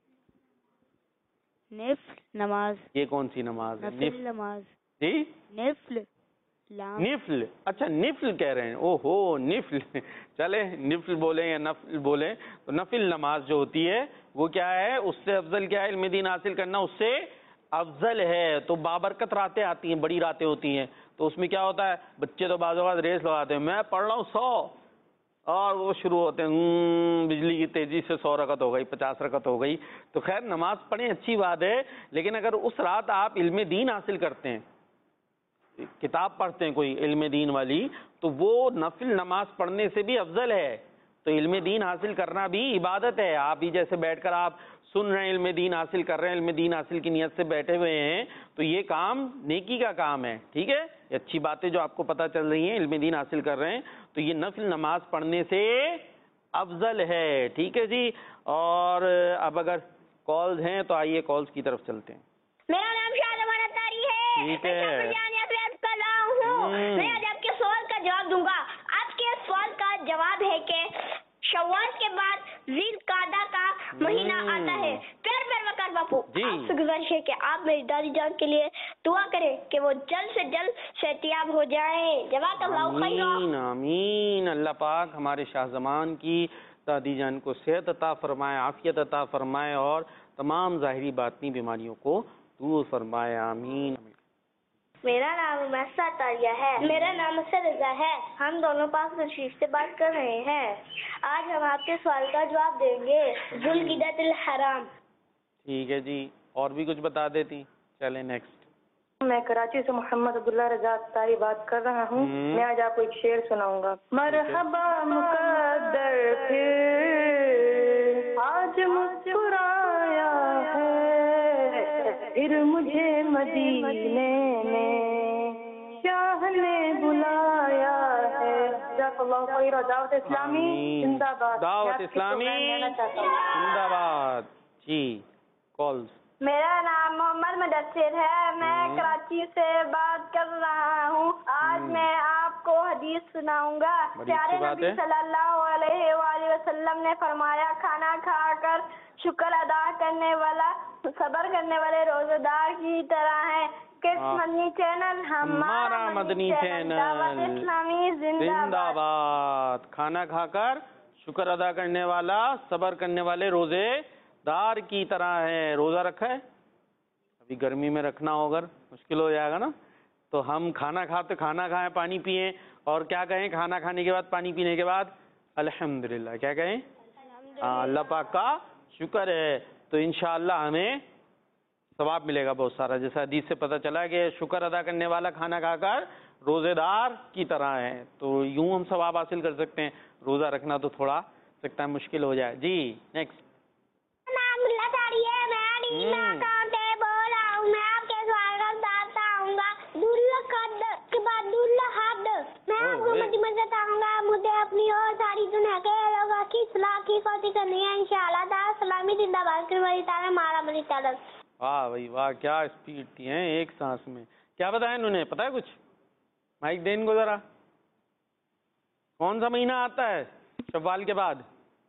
نفل نماز. یہ کون سی نماز ہے؟ نفل نماز. جی نفل. نفل. اچھا نفل کہہ رہے ہیں. او ہو نفل. چلے نفل بولیں یا نفل بولیں, تو نفل نماز جو ہوتی ہے وہ کیا ہے, اس سے افضل کیا ہے؟ علم دین حاصل کرنا اس سے افضل ہے. تو بابرکت راتیں آتی ہیں, بڑی راتیں ہوتی ہیں, تو اس میں کیا ہوتا ہے, بچے تو بعض اوقات ریس لگاتے ہیں, میں پڑھ رہا ہوں 100, اور وہ شروع ہوتے ہیں بجلی کی تیزی سے 100 رکعت ہو گئی, 50 رکعت ہو گئی. تو خیر نماز پڑھیں اچھی بات ہے, لیکن اگر اس رات آپ علم دین حاصل کرتے ہیں, کتاب پڑھتے ہیں کوئی علم دین والی, تو وہ نفل نماز پڑھنے سے بھی افضل ہے. تو علم دین حاصل کرنا بھی عبادت ہے. آپ ہی جیسے بیٹھ کر آپ سن رہے ہیں, علم دین حاصل کر رہے ہیں, علم دین حاصل کی نیت سے بیٹھے ہوئے ہیں, تو یہ کام نیکی کا کام ہے. ٹھیک ہے, یہ اچھی باتیں جو آپ کو پتہ چل رہی ہیں, علم دین حاصل کر رہے ہیں, تو یہ نفل نماز پڑھنے سے افضل ہے. ٹھیک ہے جی. اور اب اگر کالز ہیں تو آئیے کالز کی طرف چلتے ہیں. میرا نام شاہزمان اتاری ہے. ٹھیک ہے. میں آج آپ کے سوال کا جواب دوں گا. آپ کے سوال کا جواب ہے کہ شوال کے بعد ذی القعدہ کا مہینہ آتا ہے. پھر وقار باپو, آپ سے گزارش ہے کہ آپ میری دادی جان کے لیے دعا کریں کہ وہ جلد سے جلد صحتیاب ہو جائیں. جزاک اللہ خیر. آمین آمین. اللہ پاک ہمارے شاہ زمان کی دادی جان کو صحت عطا فرمائے, عافیت عطا فرمائے, اور تمام ظاہری باطنی بیماریوں کو دور فرمائے. آمین. میرا نام محسا تاریہ ہے. میرا نام اسد رضا ہے. ہم دونوں پاک شریف سے بات کر رہے ہیں. آج ہم آپ کے سوال کا جواب دیں گے. ذوالقعدۃ الحرام. ٹھیک ہے جی, اور بھی کچھ بتا دیتی. چلیں نیکسٹ. میں کراچی سے محمد عبداللہ رضا تاری بات کر رہا ہوں. میں آج آپ کو ایک شعر سناؤں گا. مرحبا مقدر پھر آج مسکرایا ہے, پھر مجھے مدینے میں شاہ نے بلایا ہے. جزاک اللہ خیر. دعوت اسلامی زندہ باد. دعوت اسلامی زندہ باد. جی کالز. میرا نام محمد مدثر ہے. میں کراچی سے بات کر رہا ہوں. آج میں آپ کو حدیث سناؤں گا. پیارے نبی صلی اللہ علیہ وآلہ وسلم نے فرمایا, کھانا کھا کر شکر ادا کرنے والا صبر کرنے والے روزہ دار کی طرح ہے. کس مدنی چینل؟ ہمارا مدنی چینل. دعوت اسلامی زندہ باد. کھانا کھا کر شکر ادا کرنے والا صبر کرنے والے روزے دار کی طرح ہے. روزہ رکھا ہے, ابھی گرمی میں رکھنا ہوگا مشکل ہو جائے گا نا, تو ہم کھانا کھاتے کھانا کھائیں پانی پئیں, اور کیا کہیں کھانا کھانے کے بعد پانی پینے کے بعد الحمدللہ. کیا کہیں؟ اللہ پاک کا شکر ہے. تو انشاءاللہ ہمیں ثواب ملے گا بہت سارا. جیسا حدیث سے پتہ چلا کہ شکر ادا کرنے والا کھانا کھا کر روزے دار کی طرح ہیں. تو یوں ہم ثواب حاصل کر سکتے ہیں. روزہ رکھنا تو تھوڑا سکتا ہے مشکل ہو جائے. جی نیکسٹ. نام اللہ تاری ہے. میں بول رہا ہوں. میں آپ کے سوال کا بتاتا ہوں گا. دلحد کے بعد دلحد. میں آپ کو مجھے بتاؤں گا. مجھے اپنی اور ساری دنیا کے لوگوں کی اصلاح کی کوشش کرنی ہے انشاءاللہ. تعالیٰ سلامی زندہ باد کر بڑی تعالیٰ مارا بڑی تعالیٰ. واہ بھائی واہ, کیا اسپیڈ تھی ہیں ایک سانس میں. کیا بتایا انہوں نے, پتا ہے کچھ؟ مائک دین کو ذرا. کون سا مہینہ آتا ہے شوال کے بعد؟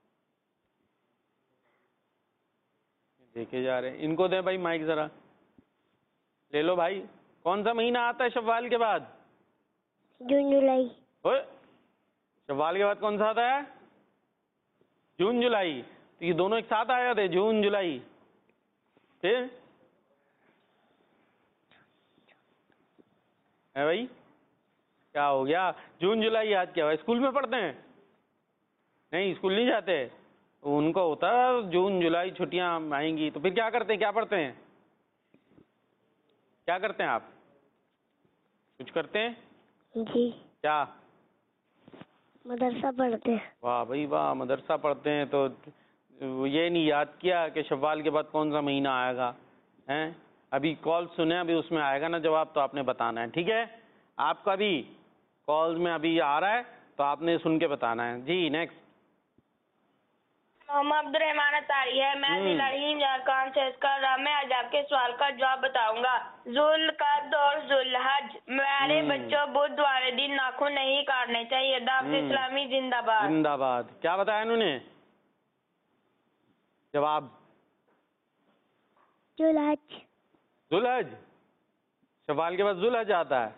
دیکھے جا رہے ہیں. ان کو دیں بھائی مائک ذرا, لے لو بھائی. کون سا مہینہ آتا ہے شوال کے بعد؟ جون جولائی. شوال کے بعد کون سا آتا ہے؟ جون جولائی. تو یہ دونوں ایک ساتھ آئے تھے, جون جولائی. پھر ہے بھائی, کیا ہو گیا؟ جون جولائی یاد کیا ہوا؟ اسکول میں پڑھتے ہیں؟ نہیں, اسکول نہیں جاتے. ان کو ہوتا ہے جون جولائی چھٹیاں آئیں گی, تو پھر کیا کرتے ہیں, کیا پڑھتے ہیں, کیا کرتے ہیں آپ؟ کچھ کرتے ہیں؟ جی. کیا؟ مدرسہ پڑھتے ہیں. واہ بھائی واہ, مدرسہ پڑھتے ہیں. تو یہ نہیں یاد کیا کہ شوال کے بعد کون سا مہینہ آئے گا؟ ہیں, ابھی کال سنیں, ابھی اس میں آئے گا نا جواب, تو آپ نے بتانا ہے. ٹھیک ہے, آپ کا بھی کال میں ابھی آ رہا ہے تو آپ نے سن کے بتانا ہے. جی نیکسٹ. محمد عبد الرحمان اتاری ہے. میں ضلع رحیم جھارکھنڈ سے کر رہا. میں آج آپ کے سوال کا جواب بتاؤں گا. ذوالقعدہ اور ذوالحج. میرے بچوں, بدھ والے دن ناخن نہیں کاٹنے چاہیے. دعوت اسلامی زندہ باد. زندہ باد. کیا بتایا انہوں نے جواب؟ ذوالحج. ذوالحج. شوال کے بعد ذوالحج آتا ہے.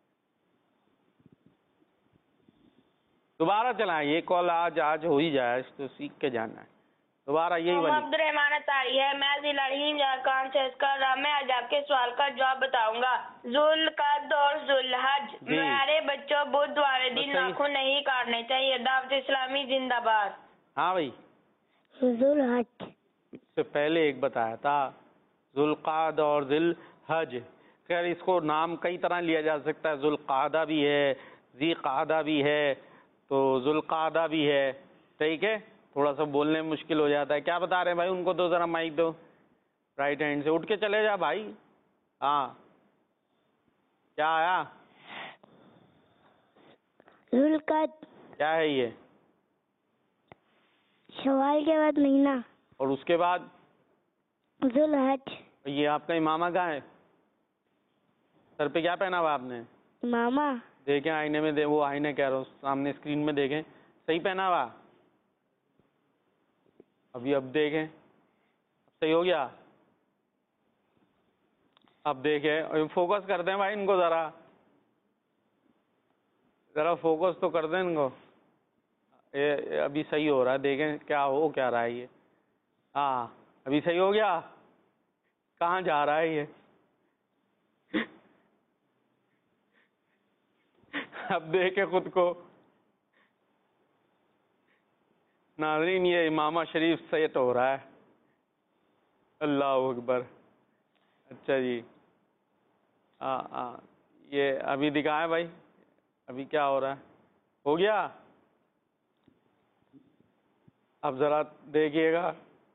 دوبارہ چلائیں, یہ کال آج ہو ہی جائے تو سیکھ کے جانا ہے. دوبارہ یہی محمد والی. عبد الرحمان اتاری ہے. میں ضلع رحیم جھارکھنڈ سے کر رہا. میں آج آپ کے سوال کا جواب بتاؤں گا. ذوالقعدہ اور ذوالحج. میرے بچوں, بدھ والے دن ناخن نہیں کاٹنے چاہیے. دعوت اسلامی زندہ باد. ہاں بھائی, ذوالحج. اس سے پہلے ایک بتایا تھا ذوالقعدہ اور ذوالحج. خیر, اس کو نام کئی طرح لیا جا سکتا ہے. ذوالقعدہ بھی ہے, ذی قعدہ بھی ہے, تو ذوالقعدہ بھی ہے. ٹھیک ہے, تھوڑا سا بولنے میں مشکل ہو جاتا ہے. کیا بتا رہے ہیں بھائی؟ ان کو دو ذرا مائک دو. رائٹ ہینڈ سے اٹھ کے چلے جا بھائی. ہاں, کیا آیا؟ ذوالقعدہ کیا ہے یہ؟ شوال کے بعد مہینہ. اور اس کے بعد ذوالحج. یہ آپ کا امامہ کہاں ہے؟ سر پہ کیا پہنا ہوا آپ نے؟ ماما. دیکھیں آئینے میں, وہ آئینے کہہ رہا ہوں, سامنے اسکرین میں دیکھیں, صحیح پہنا ہوا؟ اب دیکھیں, صحیح ہو گیا؟ اب دیکھیں, فوکس کر دیں بھائی ان کو, ذرا فوکس تو کر دیں ان کو. ابھی صحیح ہو رہا ہے, دیکھیں کیا ہو کیا رہا ہے یہ. ہاں, ابھی صحیح ہو گیا. کہاں جا رہا ہے یہ؟ اب دیکھیں خود کو. ناظرین, یہ امامہ شریف سیٹ ہو رہا ہے. اللہ اکبر. اچھا جی, ہاں, یہ ابھی دکھائیں بھائی, ابھی کیا ہو رہا ہے؟ ہو گیا؟ اب ذرا دیکھیے گا,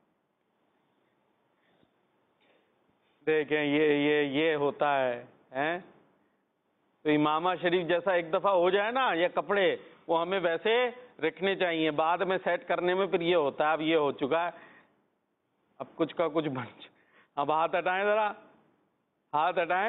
دیکھیں یہ ہوتا ہے. تو امامہ شریف جیسا ایک دفعہ ہو جائے نا, یہ کپڑے وہ ہمیں ویسے رکھنے چاہیے, بعد میں سیٹ کرنے میں پھر یہ ہوتا ہے. اب یہ ہو چکا ہے, اب کچھ کا کچھ بن. اب ہاتھ ہٹائیں, ذرا ہاتھ ہٹائیں,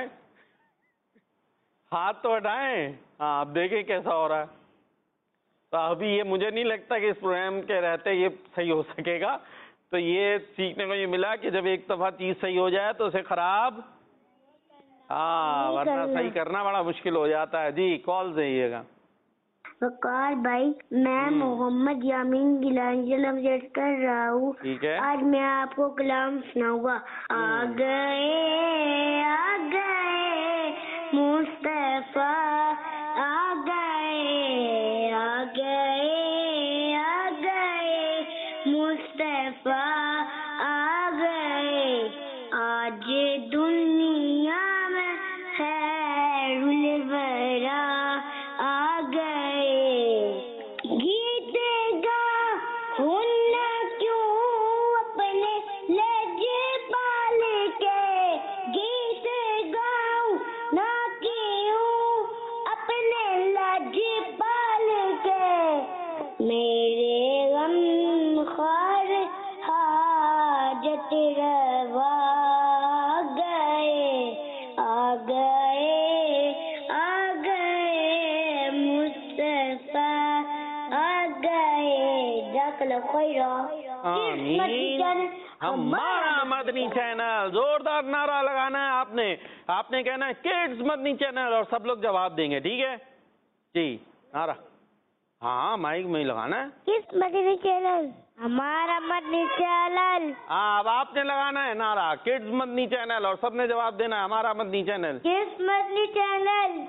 ہاتھ تو ہٹائیں. ہاں, اب دیکھیں کیسا ہو رہا ہے. تو ابھی یہ مجھے نہیں لگتا کہ اس پروگرام کے رہتے یہ صحیح ہو سکے گا. تو یہ سیکھنے کو یہ ملا کہ جب ایک دفعہ چیز صحیح ہو جائے تو اسے خراب, ہاں, ورنہ صحیح کرنا بڑا مشکل ہو جاتا ہے. جی کال دیجیے گا. وقار بھائی, میں محمد یامین گیلانی سے کر رہا ہوں. ٹھیک ہے, آج میں آپ کو کلام سناؤں گا. آ گئے مصطفیٰ, آ گئے مصطفیٰ, آ گئے. آج دنیا میں خیر الورا तेरा आ गए मुस्तफा आ गए जकल खैरा। आमीन। हमारा मदनी चैनल, जोरदार नारा लगाना है आपने। आपने कहना है किड्स मदनी चैनल और सब लोग जवाब देंगे, ठीक है जी। नारा, हाँ माइक में ही लगाना है। किस मदनी चैनल? हमारा मदनी चैनल। हाँ, अब आपने लगाना है नारा किड्स मदनी चैनल और सबने जवाब देना है हमारा मदनी चैनल। किस मदनी चैनल?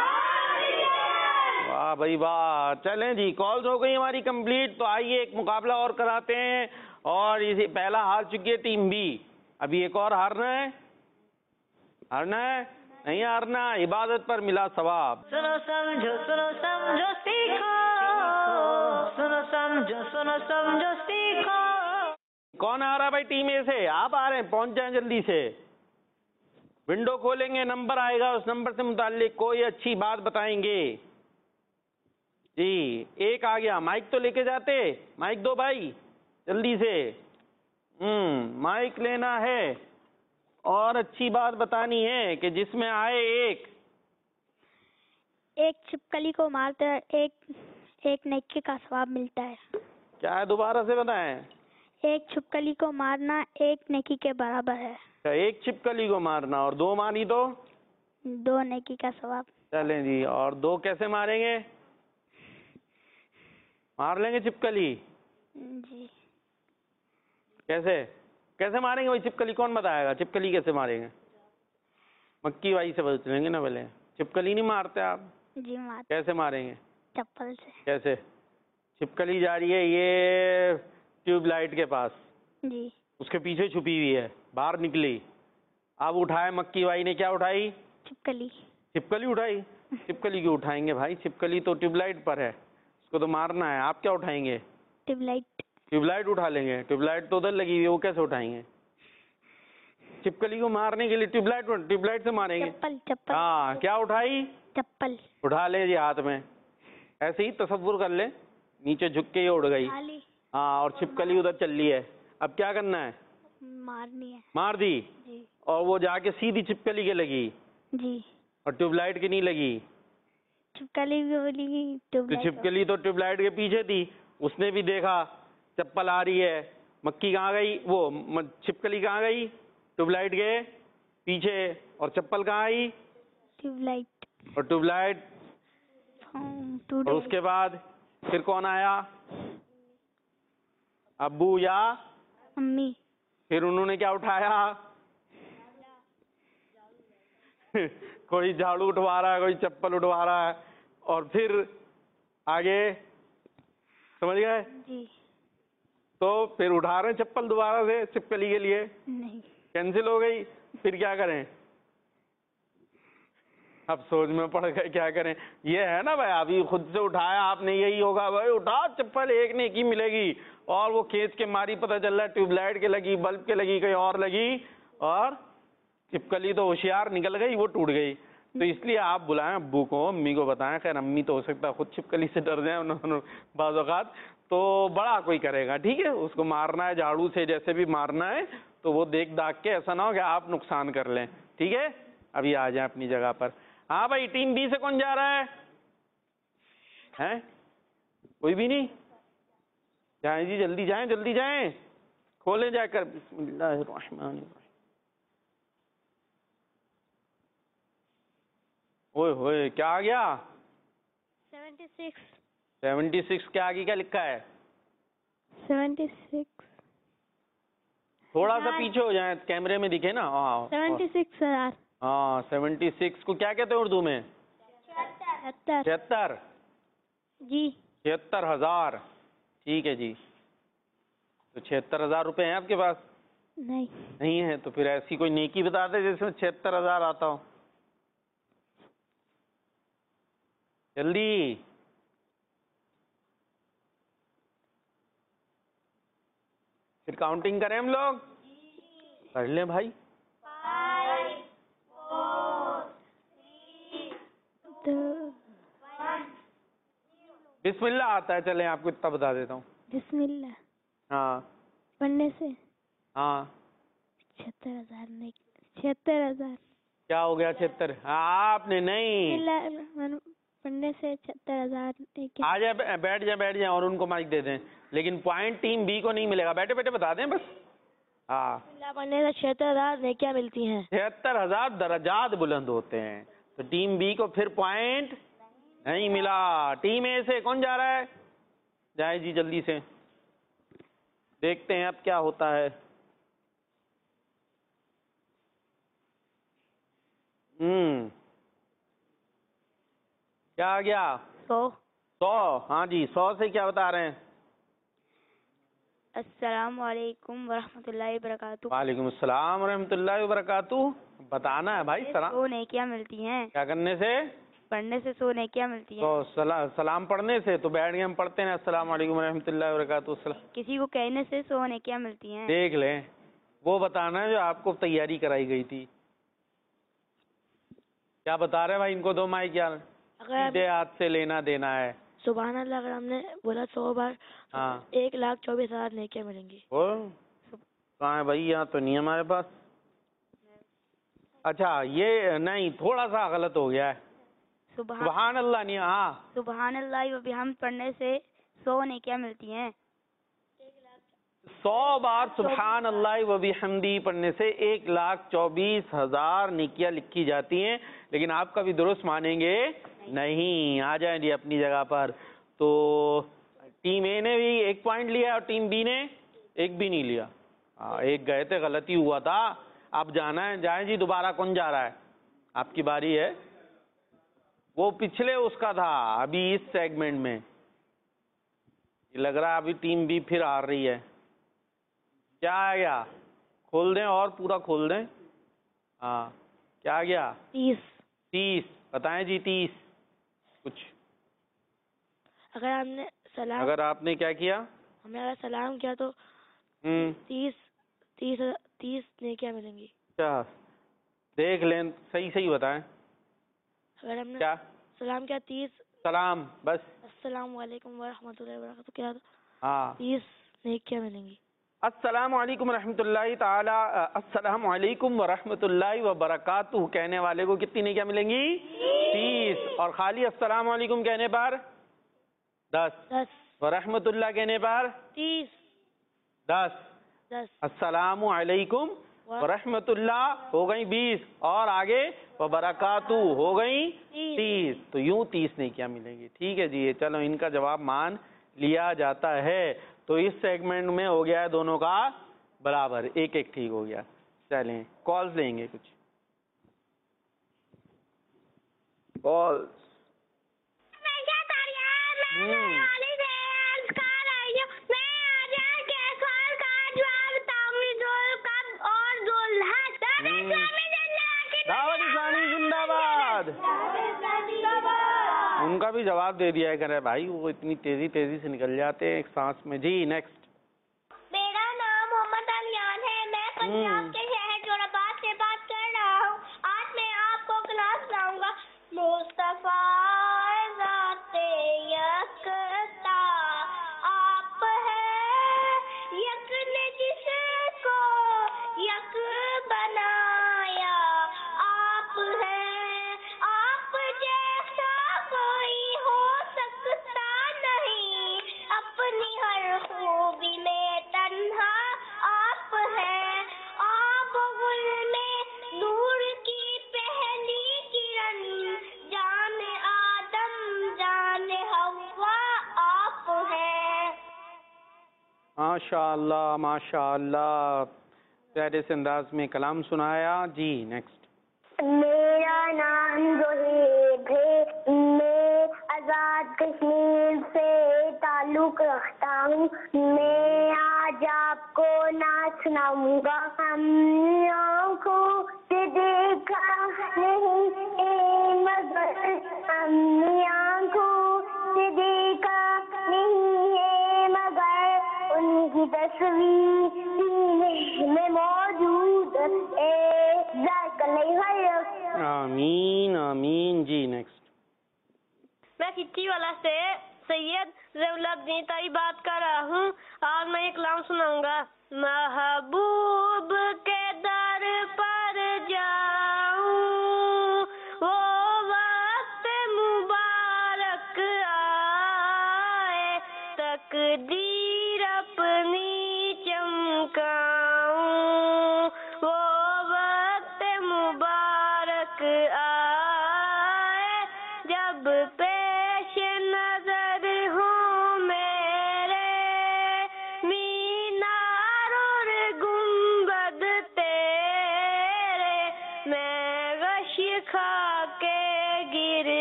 वाह भाई वाह। चलें जी, कॉल्स हो गई हमारी कंप्लीट। तो आइए एक मुकाबला और कराते हैं। और इसे पहला हार चुकी है टीम बी। अभी एक और हारना है। हारना है? नहीं हारना, इबादत पर मिला सवाब। सुनो समझो सीखो, सुनो समझो सीखो। कौन आ रहा है भाई टीम ए से? आप आ रहे हैं, पहुंच जाएं जल्दी से। विंडो खोलेंगे, नंबर आएगा, उस नंबर से मुताल्लिक कोई अच्छी बात बताएंगे जी। एक आ गया, माइक तो लेके जाते, माइक दो भाई जल्दी से। माइक लेना है और अच्छी बात बतानी है कि जिसमें आए एक छिपकली को मारते एक नेकी का सवाब मिलता है। क्या है, दोबारा से बताएं। एक छिपकली को मारना एक नेकी के बराबर है। एक छिपकली को मारना और दो मारी तो 2 नेकी का सवाब। चलें जी। और 2 कैसे मारेंगे? मार लेंगे छिपकली? जी। कैसे मारेंगे भाई छिपकली? कौन बताएगा छिपकली कैसे मारेंगे? मक्की भाई से पूछ लेंगे ना पहले। छिपकली नहीं मारते आप? जी मार। कैसे मारेंगे? चप्पल से। कैसे? छिपकली जा रही है ये ट्यूबलाइट के पास, जी। उसके पीछे छुपी हुई है, बाहर निकली। अब उठाए मक्की भाई ने, क्या उठाई? छिपकली उठाई। छिपकली क्यों उठाएंगे भाई? छिपकली तो ट्यूबलाइट पर है, उसको तो मारना है। आप क्या उठाएंगे? ट्यूबलाइट उठा लेंगे। ट्यूबलाइट तो उधर लगी हुई है, वो कैसे उठाएंगे? छिपकली को मारने के लिए ट्यूबलाइट से मारेंगे। चप्पल। हाँ, क्या उठाई? चप्पल। उठा ले जी हाथ में, ऐसे ही तसव्वुर कर ले, नीचे झुक के ये उड़ गई। हाँ, और छिपकली उधर चल रही है। अब क्या करना है? मारनी है। मार दी जी। और वो जाके सीधी छिपकली के लगी जी। और ट्यूबलाइट की नहीं लगी। छिपकली तो छिपकली तो ट्यूबलाइट के पीछे थी, उसने भी देखा चप्पल आ रही है। मक्की कहाँ गई? वो छिपकली कहाँ गई? ट्यूबलाइट के पीछे। और चप्पल कहाँ आई? ट्यूबलाइट। और ट्यूबलाइट। और उसके बाद फिर कौन आया? अब्बू या अम्मी। फिर उन्होंने क्या उठाया? कोई झाड़ू उठवा रहा है, कोई चप्पल उठवा रहा है। और फिर आगे समझ गए? जी। तो फिर उठा रहे हैं चप्पल दोबारा से छिपकली के लिए। नहीं। कैंसिल हो गई। फिर क्या करें? अब सोच में पड़ गए क्या करें। ये है ना भाई, अभी खुद से उठाया आपने, यही होगा भाई, उठा चप्पल एक नेकी मिलेगी। और वो खींच के मारी, पता चल रहा है ट्यूबलाइट के लगी, बल्ब के लगी, कहीं और लगी, और छिपकली तो होशियार निकल गई, वो टूट गई। तो इसलिए आप बुलाएं अब्बू को, अम्मी को बताएं। खैर अम्मी तो हो सकता है खुद छिपकली से डर जाए उन्होंने बाज़ औक़ात, तो बड़ा कोई करेगा, ठीक है। उसको मारना है झाड़ू से, जैसे भी मारना है, तो वो देख दाख के, ऐसा ना हो कि आप नुकसान कर लें, ठीक है। अभी आ जाए अपनी जगह पर। हाँ भाई, टीम बी से कौन जा रहा है? हैं? कोई भी नहीं? जाएं जी, जल्दी जाएं, जल्दी जाएं, खोलें जाकर। बिस्मिल्लाहिर्रहमानिर्रहीम। ओए होए, क्या आ गया? 76 के आगे क्या लिखा है? 76। थोड़ा सा पीछे हो जाए, कैमरे में दिखे ना। हाँ 76,000। हाँ, 76 को क्या कहते हैं उर्दू में? 76। जी। 76,000। ठीक है जी। तो 76,000 रुपए हैं आपके पास? नहीं है? तो फिर ऐसी कोई नेकी बता दे जिसमें 76,000 आता हो, जल्दी। फिर काउंटिंग करें हम लोग? कर लें भाई। 5, 4, 3, 2, 1। बिस्मिल्लाह आता है, चलें आपको इतना बता देता हूँ। बिस्मिल्लाह। हाँ। पढ़ने से? हाँ। 76,000 کیا ہو گیا 76؟ آپ نے نہیں، پڑھنے سے 76,000 آ جائے، بیٹھ جائیں اور ان کو مائک دے دیں، لیکن پوائنٹ ٹیم بی کو نہیں ملے گا، بیٹھے بیٹھے بتا دیں بس. ہاں، پڑھنے سے 76,000 نیکیاں ملتی ہیں. 76,000 درجات بلند ہوتے ہیں. تو ٹیم بی کو پھر پوائنٹ نہیں ملا. ٹیم اے سے کون جا رہا ہے؟ جائے جی جلدی سے، دیکھتے ہیں اب کیا ہوتا ہے. کیا آ گیا؟ 100. ہاں جی، 100 سے کیا بتا رہے ہیں؟ السلام علیکم ورحمۃ اللہ وبرکاتہ. وعلیکم السلام ورحمۃ اللہ وبرکاتہ. بتانا ہے بھائی. 100 نیکیاں ملتی ہیں. کیا کرنے سے؟ پڑھنے سے 100 نیکیاں ملتی ہیں. تو سلام پڑھنے سے تو بیٹھ کے ہم پڑھتے ہیں السلام علیکم ورحمۃ اللہ وبرکاتہ. کسی کو کہنے سے 100 نیکیاں ملتی ہیں. دیکھ لیں، وہ بتانا ہے جو آپ کو تیاری کرائی گئی تھی. کیا بتا رہے بھائی؟ ان کو دو مائک. کیا سیدھے ہاتھ سے لینا دینا ہے. سبحان اللہ، اگر ہم نے بولا 100 بار، ہاں، 1,24,000 نیکیاں ملیں گی. کہاں ہے بھائی؟ یہاں تو نہیں ہے ہمارے پاس. اچھا، یہ نہیں، تھوڑا سا غلط ہو گیا ہے. سبحان اللہ نہیں. ہاں، سبحان اللہ و بحمد پڑھنے سے 100 نیکیاں ملتی ہیں. 100 بار سبحان اللہ و بحمدی پڑھنے سے 1,24,000 نیکیاں لکھی جاتی ہیں. لیکن آپ کا بھی درست مانیں گے نہیں. آ جائیں جی اپنی جگہ پر. تو ٹیم اے نے بھی 1 پوائنٹ لیا اور ٹیم بی نے 1 بھی نہیں لیا. ایک گئے تھے، غلطی ہوا تھا. اب جانا ہے، جائیں جی. دوبارہ کون جا رہا ہے؟ آپ کی باری ہے. وہ پچھلے اس کا تھا، ابھی اس سیگمنٹ میں یہ لگ رہا ہے ابھی ٹیم بی پھر آ رہی ہے. کیا آ گیا؟ کھول دیں اور پورا کھول دیں. ہاں، کیا آ گیا؟ 30. بتائیں جی. 30 کچھ. اگر آپ نے کیا کیا؟ ہم نے اگر سلام کیا تو 30 نیکیاں ملیں گی. کیا؟ دیکھ لیں، صحیح بتائیں. اگر ہم نے کیا سلام کیا 30 سلام بس. السلام علیکم ورحمۃ اللہ وبرکاتہ کیا؟ ہاں، 30 نیکیاں ملیں گی. السلام علیکم ورحمۃ اللہ تعالی، السلام علیکم ورحمۃ اللہ وبرکاتہ کہنے والے کو کتنی نیکیاں ملیں گی؟ 30. اور خالی السلام علیکم کہنے پر 10. ورحمۃ اللہ کہنے پر 30. 10. السلام علیکم ورحمۃ اللہ ہو گئی 20. اور آگے وبرکاتہ ہو گئی 30. تو یوں 30 نیکیاں ملیں گی. ٹھیک ہے جی. چلو، ان کا جواب مان لیا جاتا ہے. تو اس سیگمنٹ میں ہو گیا ہے دونوں کا برابر، 1-1 ٹھیک ہو گیا. چلیں کالز لیں گے. کچھ کالز. دعوت اسلامی زندہ باد. ان کا بھی جواب دے دیا ہے. کرے بھائی وہ اتنی تیزی سے نکل جاتے ہیں ایک سانس میں. جی نیکسٹ. میرا نام محمد علیان ہے. میں پنجاب کے شہر جور آباد سے بات کر رہا ہوں. آج میں آپ کو کلاس لاؤں گا. مصطفیٰ ذات یکتا آپ ہے، یک نے جس کو یک بنایا آپ ہے. آپ جیسا کوئی ہو سکتا نہیں، اپنی ہر خوبی میں تنہا آپ ہے. آپ گل میں نور کی پہلی کرن، جان آدم جان حوا آپ ہے. ماشاء اللہ ماشاء اللہ، پیارے سے انداز میں کلام سنایا. جی نیکسٹ. میرا نام زہیب ہے. میں آزاد کشمیر سے تعلق رکھتا ہوں. میں آج آپ کو نعت سناؤں گا. ہم نے آنکھوں سے دیکھا نہیں مگر، ہم نے آنکھوں سے دیکھا نہیں ہے مگر، ان کی تصویر سینے میں موجود ہے. آمین آمین. جی نیکسٹ. میں کچی والا سے سید ضیاء الدین طیب بات کر رہا ہوں. آج میں ایک کلام سناؤں گا. محبوب کے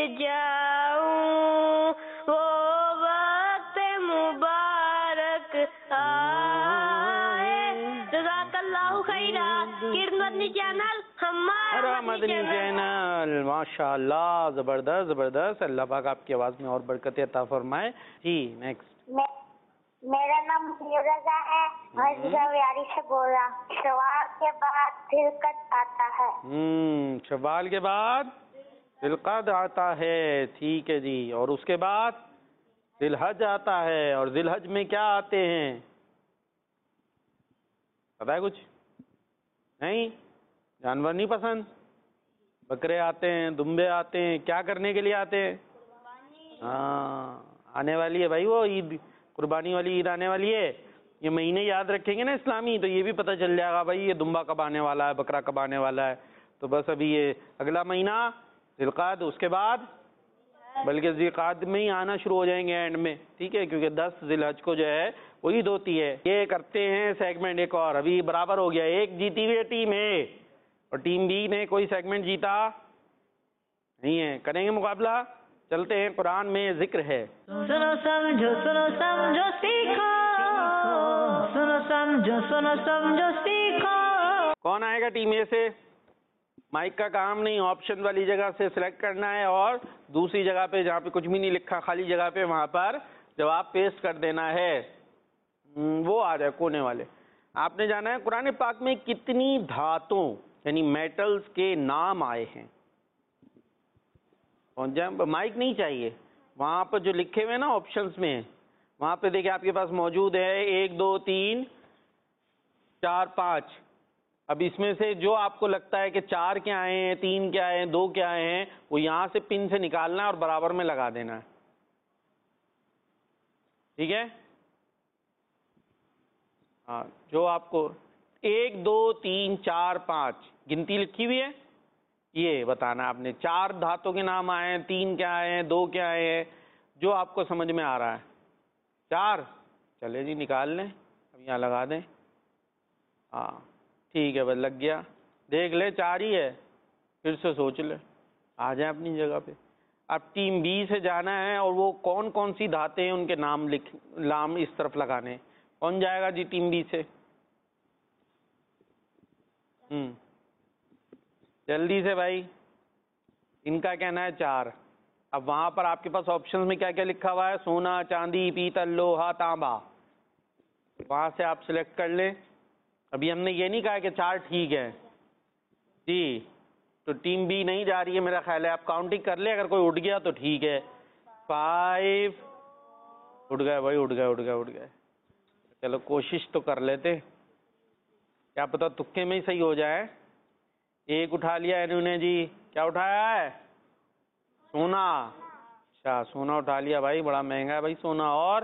جاؤں وہ وقت مبارک آئے. جزاک اللہ خیرہ. کڈز مدنی چینل ہمارا مدنی چینل. ماشاء اللہ, زبردست زبردست. اللہ پاک آپ کی آواز میں اور برکت عطا فرمائے. جی نیکسٹ. میرا نام رضا ہے, میں جاویاری سے بول رہا ہوں. سوال کے بعد ذلقعدہ آتا ہے. شوال کے بعد ذوالقعدہ آتا ہے. ٹھیک ہے جی. اور اس کے بعد ذی الحج آتا ہے. اور ذی الحج میں کیا آتے ہیں پتہ ہے کچھ نہیں؟ جانور نہیں پسند؟ بکرے آتے ہیں, دمبے آتے ہیں. کیا کرنے کے لیے آتے ہیں؟ ہاں, آنے والی ہے بھائی وہ عید, قربانی والی عید آنے والی ہے. یہ مہینے یاد رکھیں گے نا اسلامی, تو یہ بھی پتہ چل جائے گا بھائی یہ دمبا کب آنے والا ہے, بکرا کب آنے والا ہے. تو بس ابھی یہ اگلا مہینہ ذی القعدہ, اس کے بعد بلکہ ذی القعدہ میں ہی آنا شروع ہو جائیں گے اینڈ میں. ٹھیک ہے, کیونکہ 10 ذی الحج کو جو ہے وہ عید ہوتی ہے. یہ کرتے ہیں سیگمنٹ ایک اور. ابھی برابر ہو گیا, ایک جیتی ہوئی ہے ٹیم اے اور ٹیم بی نے کوئی سیگمنٹ جیتا نہیں ہے. کریں گے مقابلہ. چلتے ہیں, قرآن میں ذکر ہے. سنو سمجھو سیکھو, سنو سمجھو سیکھو. کون آئے گا ٹیم اے سے؟ مائک کا کام نہیں, آپشن والی جگہ سے سلیکٹ کرنا ہے اور دوسری جگہ پہ جہاں پہ کچھ بھی نہیں لکھا خالی جگہ پہ وہاں پر جواب پیسٹ کر دینا ہے. وہ آ جائے کونے والے. آپ نے جانا ہے قرآن پاک میں کتنی دھاتوں یعنی میٹلز کے نام آئے ہیں. مائک نہیں چاہیے, وہاں پر جو لکھے ہوئے نا آپشنز میں, وہاں پہ دیکھیں آپ کے پاس موجود ہے 1 2 3 4 5. اب اس میں سے جو آپ کو لگتا ہے کہ 4 کیا آئے ہیں, 3 کیا آئے ہیں, 2 کیا آئے ہیں, وہ یہاں سے پن سے نکالنا ہے اور برابر میں لگا دینا ہے. ٹھیک ہے, ہاں, جو آپ کو 1 2 3 4 5 گنتی لکھی ہوئی ہے, یہ بتانا آپ نے. 4 دھاتوں کے نام آئے ہیں, 3 کیا آئے ہیں, 2 کیا آئے ہیں, جو آپ کو سمجھ میں آ رہا ہے. 4 چلے جی نکال لیں, اب یہاں لگا دیں. ہاں ٹھیک ہے, بس لگ گیا. دیکھ لیں 4 ہی ہے, پھر سے سوچ لیں, آ جائیں اپنی جگہ پہ. اب ٹیم بی سے جانا ہے اور وہ کون کون سی دھاتیں ہیں ان کے نام اس طرف لگانے. کون جائے گا جی ٹیم بی سے؟ جلدی سے بھائی, ان کا کہنا ہے 4. اب وہاں پر آپ کے پاس آپشنز میں کیا کیا لکھا ہوا ہے؟ سونا, چاندی, پیتل, لوہا, تانبا. وہاں سے آپ سلیکٹ کر لیں. ابھی ہم نے یہ نہیں کہا کہ 4 ٹھیک ہے جی, تو ٹیم بی نہیں جا رہی ہے میرا خیال ہے. آپ کاؤنٹنگ کر لیں, اگر کوئی اٹھ گیا تو ٹھیک ہے. 5 اٹھ گئے بھائی, اٹھ گئے. چلو کوشش تو کر لیتے, کیا پتہ تکے میں ہی صحیح ہو جائے. 1 اٹھا لیا انہوں نے جی. کیا اٹھایا ہے؟ سونا. اچھا سونا اٹھا لیا بھائی, بڑا مہنگا ہے بھائی سونا. اور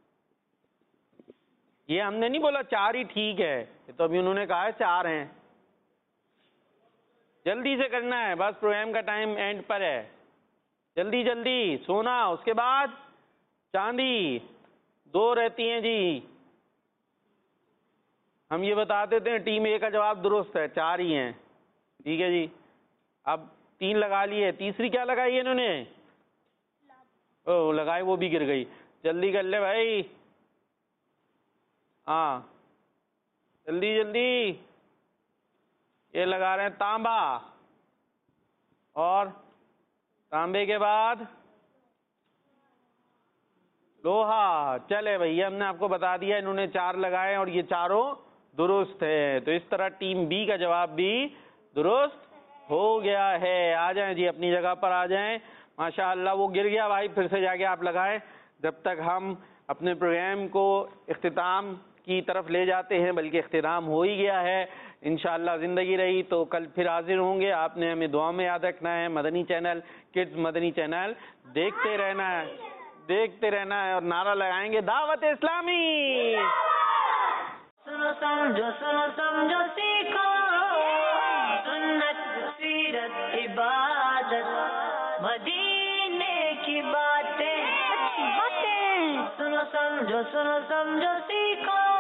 یہ ہم نے نہیں بولا 4 ہی ٹھیک ہے, یہ تو ابھی انہوں نے کہا ہے 4 ہیں. جلدی سے کرنا ہے, بس پروگرام کا ٹائم اینڈ پر ہے. جلدی جلدی. سونا, اس کے بعد چاندی, 2 رہتی ہیں جی. ہم یہ بتا دیتے ہیں ٹیم اے کا جواب درست ہے, 4 ہی ہیں. ٹھیک ہے جی. اب 3 لگا لیے, تیسری کیا لگائی ہے انہوں نے؟ لگائی, وہ بھی گر گئی. جلدی کر لے بھائی. ہاں جلدی جلدی. یہ لگا رہے ہیں تانبا, اور تانبے کے بعد لوہا. چلے بھائی, ہم نے آپ کو بتا دیا, انہوں نے 4 لگائے اور یہ چاروں درست ہے. تو اس طرح ٹیم بی کا جواب بھی درست ہو گیا ہے. آ جائیں جی اپنی جگہ پر آ جائیں. ماشاءاللہ وہ گر گیا بھائی, پھر سے جا کے آپ لگائیں. جب تک ہم اپنے پروگرام کو اختتام کی طرف لے جاتے ہیں, بلکہ اختتام ہو ہی گیا ہے. انشاءاللہ زندگی رہی تو کل پھر حاضر ہوں گے. آپ نے ہمیں دعا میں یاد رکھنا ہے. مدنی چینل کڈز مدنی چینل دیکھتے رہنا ہے اور نعرہ لگائیں گے دعوت اسلامی. سنو سمجھو سیکھو, سنت سیرت عبادت مدینے کی باتیں. سنو سمجھو سیکھو.